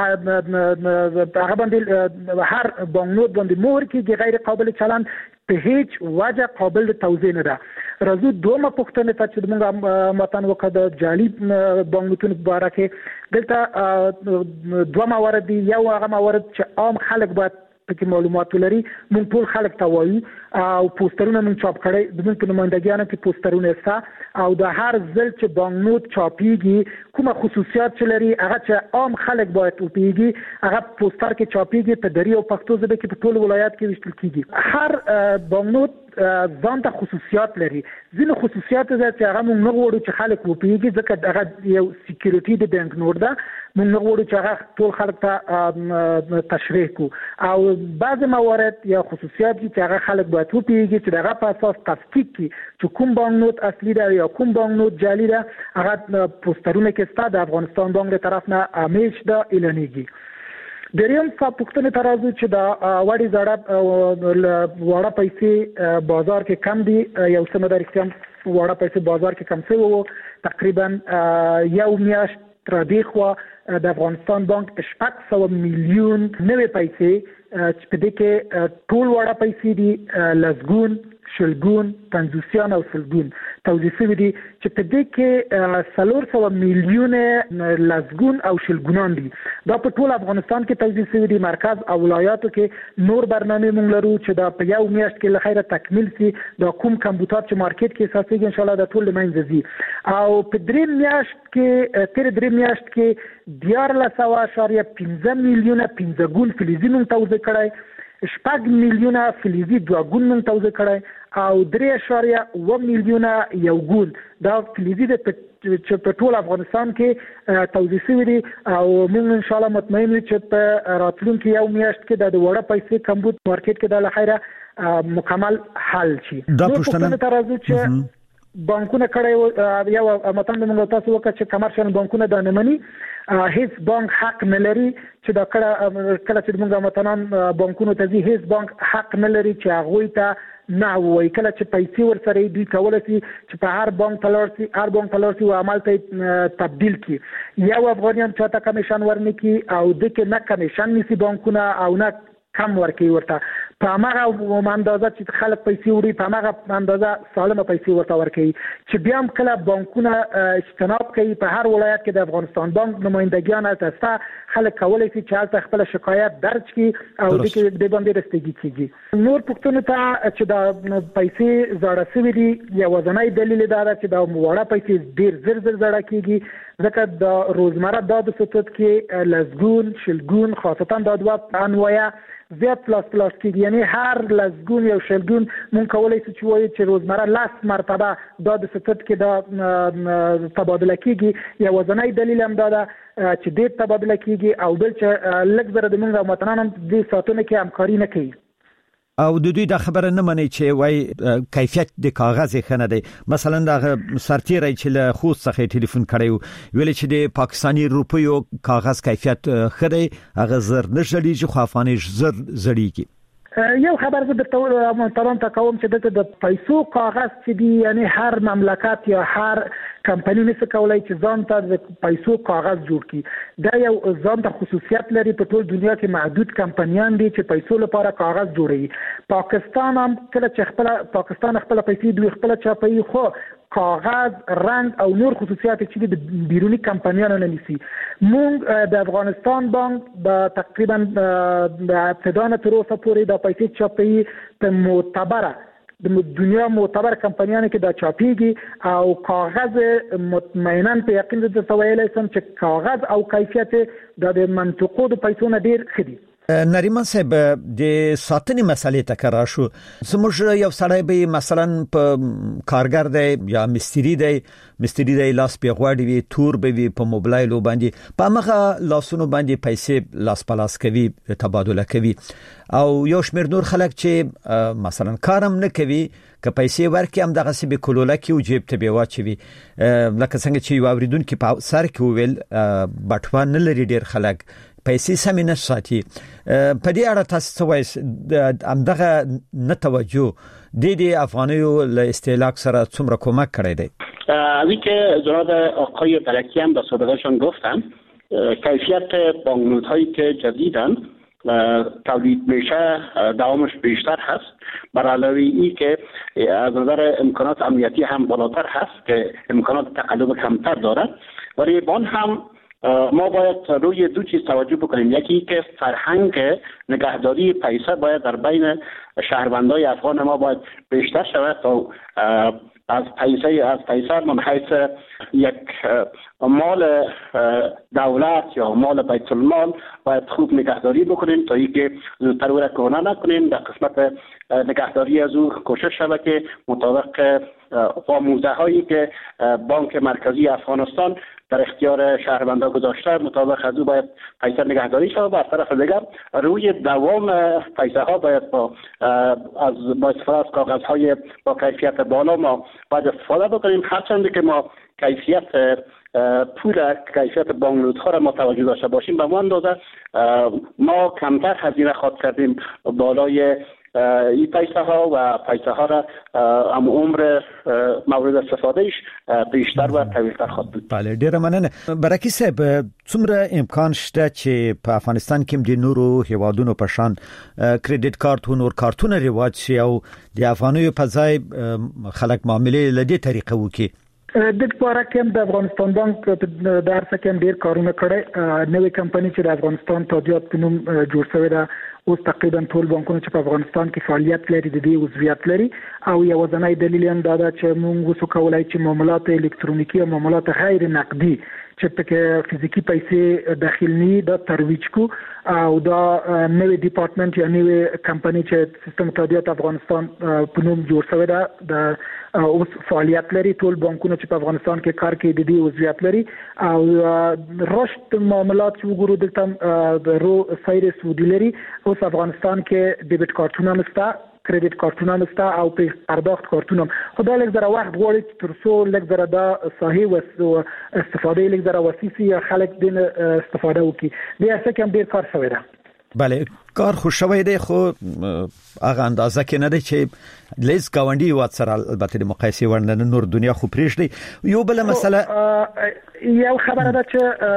هغه باندې هر بانکنوټ باندې مهر کېږي غیر قابل چلن، په هیڅ وجه قابل د توزیع نه ده. راځو دومره پوښتنه ته چې موږ متن وکړو د جعلي بانکنوټونو په اړه کې. دلته 2 موارد دي. یو هغه موارد چې عام خلک باید پکې معلومات ولري. موږ ټول خلک ته وایو او پوسټرونه موږ چاپ کړي د موږ په نمائندګانو کې پوسټرونه ستا او د هر ځل چې بانکنوټ چاپیږي کومه خصوصیات چې لري هغه چې عام خلک باید وپیږي هغه پوسټر کې چاپیږي په دری او پښتو ژبه کې په ټول ولایت کې وشتل کیږي. هر بانکنوټ ځان ته خصوصیات لري. ځینې خصوصیات چې هغه موږ نه غواړو چې خلک وپیږي ځکه هغه یو سکیورټي د بانکنوټ ده. موږ نه غواړو چې هغه ټول خلک ته تشریح کو. او بعض موارد یا خصوصیات چې هغه خلک باید وپیږي چې دغه په اساس تفکیک کی چې کوم بانکنوټ اصلي ده یا کوم بانکنوټ جعلي ده. هغه پوسټرونه کې ستاسو د افغانستان بانک له طرف نه همیش د اعلانېږي. دریم پوښتنه ترازو چې دا وړي وړه پیسې بازار کې کم دي. یو څه مدار کم وړه پیسې بازار کې کم څه وو تقریبا یو میاشت تر دې خو د افغانستان بانک 600 میلیون نوې پیسې چې په دې کې ټول وړه پیسې دي لسګون، شلګون، پنځوسیان او سلګون توزیع شوي دي چې په دې کې 400 میلیون لسګون او شلګونان دي. دا په ټول افغانستان کې توزیع شوي دي. مرکز او ولایاتو کې نور برنامه موږ لرو چې دا په یو میاشت کې لخیره تکمیل شي. دا کوم کمپیوټر چې مارکیټ کې اساسي ان شاء الله د ټول لمنځه ځي. او په 3 میاشت کې تر 3 میاشت کې 14.15 میلیونه 15 ګون فلزي موږ توزیع کړای، 6 میلیونه فلزي 2 ګون موږ توزیع کړای او 3.1 میلیونه یو ګون دا فلزي د چې په ټول افغانستان کې توزیع شوی دي او موږ ان شاء الله مطمئن یو چې په راتلونکي یو میاشت کې د وړه پیسې کمبود مارکیټ کې د لخيره مکمل حل شي. دا پښتنه ترازو چې بانکونه کړي یو متن موږ تاسو وکړه چې کمرشل بانکونه د نمنې هیڅ بانک حق نه لري چې دا کله چې موږ متنان بانکونو ته ځي هیڅ بانک حق نه لري چې هغه ته نه وایي کله چې پیسې ورسره دوی کولای شي چې په هر بانک تلورسي او عمل ته تبدیل کړي. یو افغانیان چې تا کمیشن ورنکي او د کې نه کمیشن نسی بانکونه او نه کم ورکی ورته په هغه اندازه چې خلک پیسې وړي په هغه اندازه سالمه پیسې ورته ورکوي چې بیا هم کله بانکونه اجتناب کوي په هر ولایت کې د افغانستان بانک نمائندګیان تاسو خلک کولای شي چې تاسو خپل شکایت درج کړي او د دې باندې رسیدګي کیږي. نور پښتون ته چې دا پیسې زړه سوي دي یو ځنای دلیل دا چې دا وړه پیسې ډیر زر زړه کیږي ځکه د روزمره د ستوت کې لزګون شلګون خاصتا د دوا انوایا زیات پلاس کېږي یعنی هر لزګون یو شلګون مونږ کولای شو چې وایي چې روزمره لاس مرتبه د ستوت کې د تبادله کېږي یو ځنای دلیل هم دا چې د تبادله کېږي او بل چې لږ زره د موږ متنانم د ساتونه کې همکاري نه کوي او د دوی د خبره نه مني چې وای کیفیت د کاغذ خنه دی. مثلا د سرتیری چې له خوست څخه ټلیفون کړی ویل چې د پاکستانی روپیو کاغذ کیفیت خره هغه زر نشړي خو افغاني زر زړیږي. یو خبر زه د تلون ته کوم چې د پیسو کاغذ چې دی یعنی هر مملکت یا هر کمپنی نشي کولای چې ځان ته د پیسو کاغذ جوړ کړي. دا یو ځان ته خصوصیت لري په ټول دنیا کې محدود کمپنیان دي چې پیسو لپاره کاغذ جوړوي. پاکستان هم کله چې پاکستان خپل پیسې دوی خپل چاپي خو کاغذ رنگ او نور خصوصیات چې د بیرونی کمپنیانو نه نیسي. مونږ د افغانستان بانک د تقریبا د ابتدا تر اوسه پورې د پیسې چاپي په معتبره د دنیا معتبر کمپنیانو کې دا چاپیږي او کاغذ مطمئناً په یقین د تویلای سم چې کاغذ او کیفیت د منطقو د پیسو نه ډیر خدي. نریمان صاحب د ساتنې مسلې ته کرا شو زموږ یو سړی به مثلا په کارګر دی یا مستری دی لاس په غوړی وي تور به وي په موبایل باندې په مخه لاسونو باندې پیسې لاس پلاس کوي تبادله کوي او یو شمیر نور خلک چې مثلا کارم نه کوي که پیسې ورکې هم دغه سبي کولوله کې او جیب ته به واچوي لکه څنګه چې یو اوریدونکو په سر کې ویل بټوان نه لري ډیر خلک پیسې سمې نه ساتي. په دې اړه تاسو وایي همدغه نه توجه د افغانیو له استهلاک سره څومره کومک کړی دی؟ اوی که جناب آقای بلکی هم به سابقهشان گفتن کیفیت بانکنوت‌هایی که جدیدن تولید میشه دوامش بیشتر هست بر علاوه ای که از نظر امکانات امنیتی هم بالاتر هست که امکانات تقلب کمتر دارد ولی بان هم ما باید روی دو چیز توجه بکنیم. یکی که فرهنگ نگهداری پیسه باید در بین شهروندای افغان ما باید بیشتر شود تا از پیسه من حیث یک مال دولت یا مال بیت المال باید خوب نگهداری بکنیم تا اینکه زودتر او را کهنه نکنیم. در قسمت نگهداری از او کوشش شود که مطابق آموزه هایی که بانک مرکزی افغانستان در اختیار شهروندان گذاشته مطابق از او باید پیسه نگهداری شود و از طرف دیگر روی دوام پیسه ها باید با استفاده از کاغذ های با کیفیت بالا ما باید استفاده بکنیم. هرچند که ما کیفیت پول کیفیت بانکنوت ها را ما توجه داشته باشیم به ما اندازه ما کمتر هزینه خواهد کردیم بالای این پیسه ها و پیسه ها را عمر مورد استفادهش بیشتر و طویل‌تر خواهد بود. بله ډیره مننه. برکی صاحب څومره امکان شته چې په افغانستان کې د نورو هیوادونو په شان کریډټ کارت او نور کارتونه رواج شي او د افغانیو په ځای خلک معاملې لدې طریقه وکړي؟ د لپاره کوم د افغانستان بانک د هر څه کوم ډیر کارونه کړي. نوې کمپنی چې د افغانستان تادیات په نوم جوړ شوې ده اوس تقریبا ټول بانکونه چې په افغانستان کې فعالیت لري د دې عضویت لري او یو ځنای دلیل هم دا ده چې موږ وسو کولای چې معاملات الکترونیکی او معاملات غیر نقدي چې پکې فزیکی پیسې داخل نه د ترویج کو او دا نوې ډپارټمنټ یا نوې کمپنی چې سیستم تادیات افغانستان په نوم جوړ شوی دا د اوس فعالیت لري ټول بانکونه چې په افغانستان کې کار کوي د دې عضویت لري او رشد معاملات چې وګورو دلته د رو سایر سعودي لري اوس افغانستان کې ډیبټ کارتونه مستا کریډټ کارتونه مستا او په پرداخت کارتونه خدای لږ زره وخت غواړي تر څو لږ زره دا صحیح او استفاده لږ زره وسیسي خلک دین استفاده وکړي بیا څه کوم ډیر کار شوی دی بله کار خو شوی دی خو هغه اندازه کې نه دی چې لیز گاونډي وات سره البته د مقایسې ورننه نور دنیا خو پریږدي یو بل مسله یو خبره ده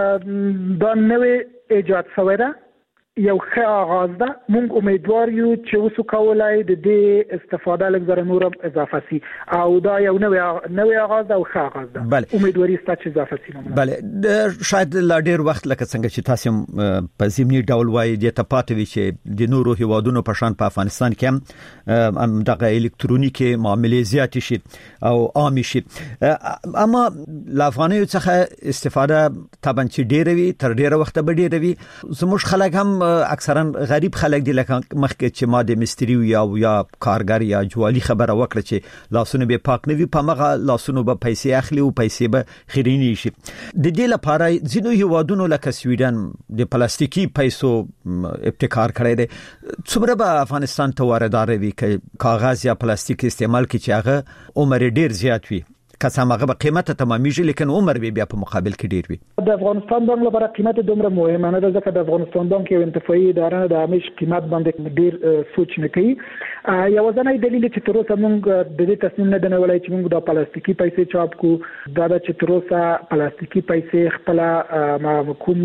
چې دا نوې ایجاد شوی ده یو ښه آغاز ده موږ امیدوار یو چې وسو کولای د دې استفاده لږ زره نور اضافه سي او دا یو نوې آغاز ده او ښه آغاز ده امیدواري ستاسو چې اضافه سي بله شاید لا ډیر وخت لکه څنګه چې تاسو په ضمني ډول وایي د تپاتوي چې د نورو هیوادونو په شان په افغانستان کې هم دغه الکترونیکي معاملې زیات شي او عام شي اما لافغانیو څخه استفاده طبعا چې ډیر وي تر ډیر وخت به ډیر وي زموږ خلک هم اکثرا غریب خلک دي لکه مخکې چې ما د مستری یا کارګر یا جوالي خبره وکړه چې لاسونه به پاک نه وي په مغه لاسونو به پیسې اخلي او پیسې به خیرینی شي د دې لپاره ځینو هیوادونو لکه سویډن د پلاستیکي پیسو ابتکار کړی دی څومره به افغانستان ته واردات وي چې کاغذ یا پلاستیک استعمال کړي چې هغه عمر ډیر زیات وي قسم هغه به قیمته تمامېږي لیکن عمر به بیا په مقابل کې ډیر وي د افغانستان بانک لپاره قیمت دومره مهمه نه ده ځکه د افغانستان بانک یو انتفاعي اداره د همیش قیمت باندې ډیر سوچ نه کوي یو ځنای دلیل چې تر اوسه موږ د دې تصمیم نه دنولای چې موږ د پلاستیکي پیسې چاپ کو دا چې تر اوسه پلاستیکي پیسې خپل کوم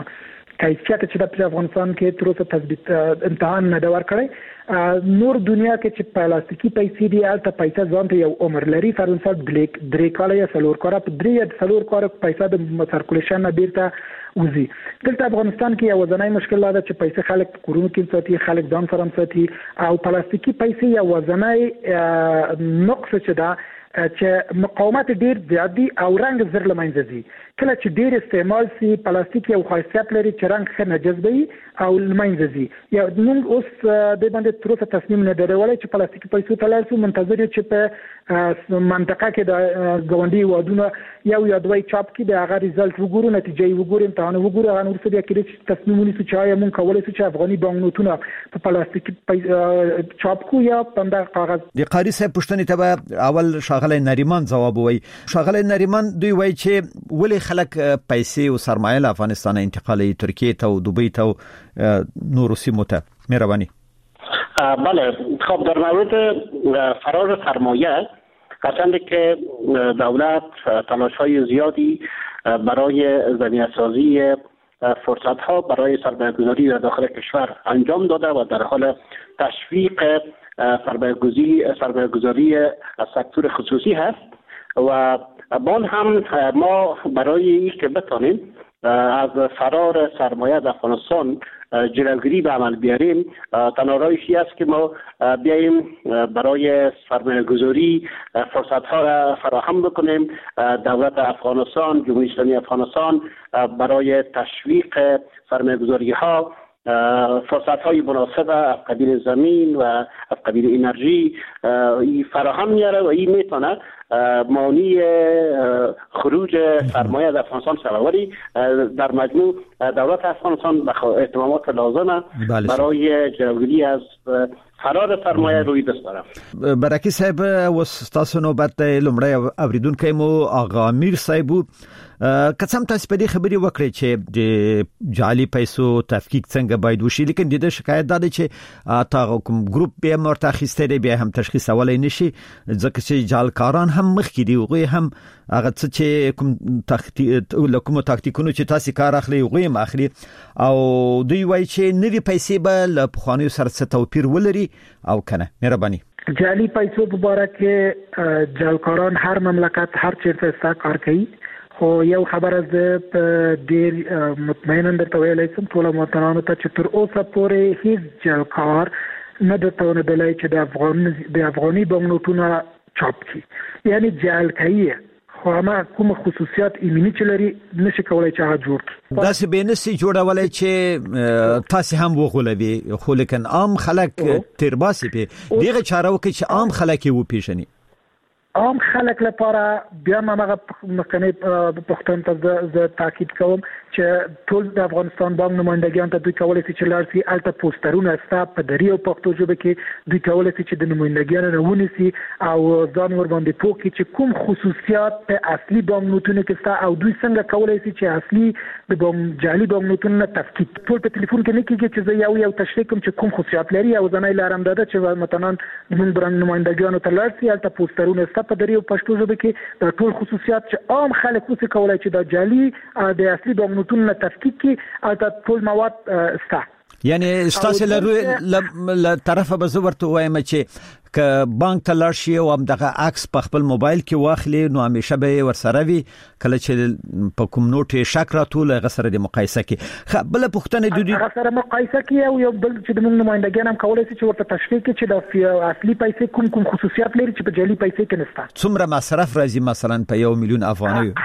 کیفیت چې د افغانستان کې تر اوسه تثبیت امتحان نه دا ور کړی نور دنیا کې چې پلاستیکي پیسې دی البته پیسې ځان ته یو عمر لري فرض درې کاله یا څلور کاله په درې کاله پیسې د سرکولیشن نه بیرته وزي دلته افغانستان کې یو ځنای مشکل ده چې پیسې خلک کورونو کې ساتي خلک ځان سره ساتي او پلاستیکي پیسې یو ځنای نقص چې دا چې مقاومت ډیر زیات دي او رنګ زر لمنځه ځي کله چې ډیر استعمال سي پلاستیک یو خاصیت لري چې رنګ ښه نه جذبي او لمنځه ځي یا موږ اوس د باندې تر اوسه تصمیم نه درولای چې پلاستیکي پیسو ته لاړ شو منتظر چې په منطقه کې د ګاونډي وادونه یو یا دوی چاپ کې د هغه ریزلټ وګورو نتیجې وګورو امتحان وګورو هغه نور څه بیا کې تصمیم ونیسو چې آیا موږ کولای شو چې افغاني بانکنوټونه په پلاستیکي چاپ کو یا په کاغذ د قاری صاحب پښتنې ته اول شاغله نریمان جواب وای شاغله نریمان دوی وای چې ولی خلک پیسې او سرمایه له افغانستان انتقالي ترکیه ته او دوبی ته نور سیمو ته مهرباني بله خب در مورد فرار سرمایه قطعاً که دولت تلاش‌های زیادی برای زمینه‌سازی فرصت‌ها برای سرمایه‌گذاری در داخل کشور انجام داده و در حال تشویق سرمایه‌گذاری از سکتور خصوصی هست و بان هم ما برای اینکه بتانیم از فرار سرمایه از افغانستان جلوگیری به عمل بیاریم تنها راهی است که ما بیاییم برای سرمایه گذاری فرصت ها را فراهم بکنیم دولت افغانستان جمهوری اسلامی افغانستان برای تشویق سرمایه گذاری ها فرصت های مناسب از قبیل زمین و از قبیل انرژی فراهم میاره و این میتونه مانع خروج سرمایه از افغانستان شود ولی در مجموع دولت افغانستان اهتمامات لازمه برای جلوگیری از فرار سرمایه روی دست داره. برکی صاحب وستاسو نوبت لمړی اوریدونکو مو آغا امیر صاحب قسم تاسو په دې خبري وکړې چې د جعلي پیسو تفکیک څنګه باید وشي لیکن د شکایت ده چې تا کوم ګروپ به مرتخص دی به هم تشخیص ولای نشي ځکه چې جعلکاران هم مخکې دی وغه هم هغه چې کوم تاکتیکونو چې تاسو کار اخلي وغه هم اخلي او دوی وایي چې نوې پیسې به له پخوانیو سره توپیر ولري او کنه مهرباني جعلي پیسو په اړه کې جعلکاران هر مملکت هر چیرته کار کوي خو یو خبره زه په ډیر مطمئنا درته ویلای شم ټول متنانو ته چې تر اوسه پورې هیڅ جلکار نه درته ونډلای چې د افغاني بانکنوټونه چاپ کړي، یعنی جعلکایي خو ما کوم خصوصیات ایمنی چې لري نشي کولای چې هغه جوړ کړي. دا څه به نسي جوړولای چې تاسو هم وغولوي، خو لیکن عام خلک ترباسي په دغه چاره وکړي چې عام خلک یې وپیژني. عام خلک لپاره بیا ما هغه مخکنی پښتون ته ز تاکید کوم چې ټول د افغانستان بانک نمائندګان ته دوی کولای شي چې لارسي الته پوسټرونه ستا په دری او پښتو ژبه کې دوی کولای شي چې د نمائندګانو نه ونیسي او ځان ور باندې پوکي چې کوم خصوصیات په اصلي بانک نوټونو کې ستا او دوی څنګه کولای شي چې اصلي د بانک جعلي بانک نوټونو تفکیک ټول په ټلیفون کې نه کېږي چې زه یو تشریح کوم چې کوم خصوصیات لري او ځنای لارم ده چې مثلا موږ برن نمائندګانو ته لارسي الته پوسټرونه په دری او پښتو ژبه کې د ټول خصوصیات چې عام خلک وڅ کولای چې د جعلي د اصلي بانکنوټونو تفکیک کې او د ټول مواد ستا، یعنی ستاسو له طرفه به زه ورته وایم چې ک بانک ته لاړ شي او دغه عکس په خپل موبایل کې واخلي نو همیشه به ورسره وي کله چې په کوم نوټ شک راټول غسر د مقایسه کې بل پښتنه د دې غسر مقایسه کې او یو بل چې د موږ نمائندګان هم کولای شي چې ورته تشریح کړي چې د اصلي پیسې کوم خصوصیات لري چې په جعلي پیسې کې نشته. څومره مصرف راځي مثلا په 1 میلیون افغانۍ؟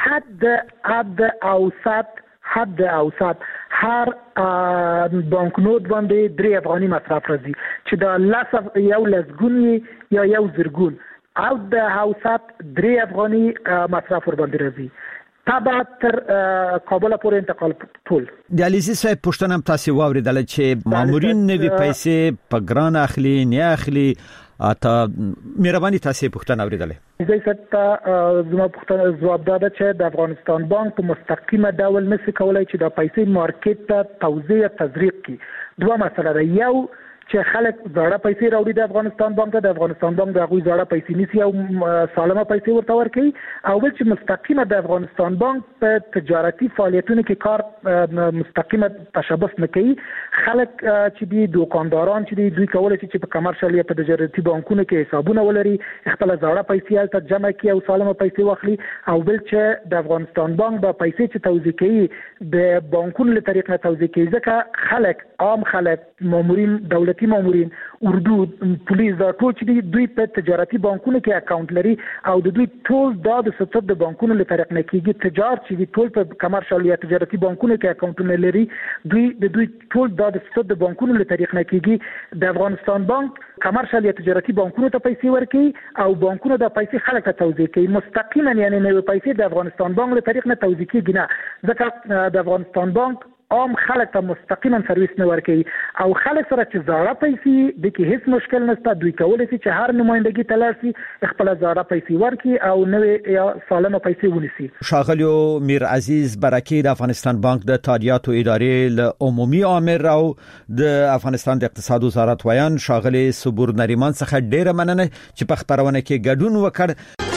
حد اوسط هر بانکنوټ باندې 3 افغاني مصرف راځي چې د یو لسګونی یا یو زرګون او د اوسط 3 افغاني مصرف ور باندې راځي. تابع تر کابل پورې انتقال ټول. د علیزي صاحب پښتنه تاسو واوریدل چې مامورین نوي پیسې په ګران اخلي نه اخلي اته مهرباني تاسو پښتنه اوریدلې. زه ستاسو زما پښتنه جواب داده چې د افغانستان بانک په مستقیمه ډول نشي کولای چې د پیسې مارکیټ ته توزیع تزریق کړي. دوه مسله ده، یو چې خلک زړه پیسې راوړي د افغانستان بانک ته، د افغانستان بانک د هغوی زړه پیسې نیسي او سالمه پیسې ورته ورکوي، او بل چې مستقیمه د افغانستان بانک په تجارتي فعالیتونو کې کار مستقیمه تشبث نه کوي. خلک چې دي دوکانداران چې دي دوی کولای شي چې په کمرشل یا په تجارتي بانکونو کې حسابونه ولري، خپل زړه پیسې الته جمع کړي او سالمه پیسې واخلي، او بل چې د افغانستان بانک د پیسې چې توزیع کوي د بانکونو له طریق نه توزیع کوي، ځکه خلک عام خلک مامورین دولتي مامورین اردو پولیس دا ټول چې دوی په تجارتي بانکونو کې اکاونټ لري او د دوی ټول د ستر د بانکونو له طریق نه کېږي. تجارت چې ټول په کمرشل یا تجارتي بانکونو کې اکاونټونه لري دوی ټول د ستر د بانکونو له طریق نه کېږي. د افغانستان بانک کمرشل یا تجارتي بانکونو ته پیسې ورکوي او بانکونو د پیسې خلک ته توزیع کوي مستقیما، یعنی نوې پیسې د افغانستان بانک له طریق نه توزیع کېږي نه، ځکه د افغانستان بانک عام خلک ته مستقیما سرویس نه ورکوي او خلک سره چې زړه پیسې د کې هیڅ مشکل نشته، دوی کولای شي چې هر نمائندګي ته لاړ شي خپل زړه پیسې ورکړي او نوې یا سالمه پیسې ونیسي. ښاغلی میر عزیز برکی د افغانستان بانک د تادیاتو ادارې له عمومي عامر او د افغانستان د اقتصاد وزارت ویان ښاغلی صبور نریمان څخه ډیره مننه چې په خبرونه کې ګډون وکړ.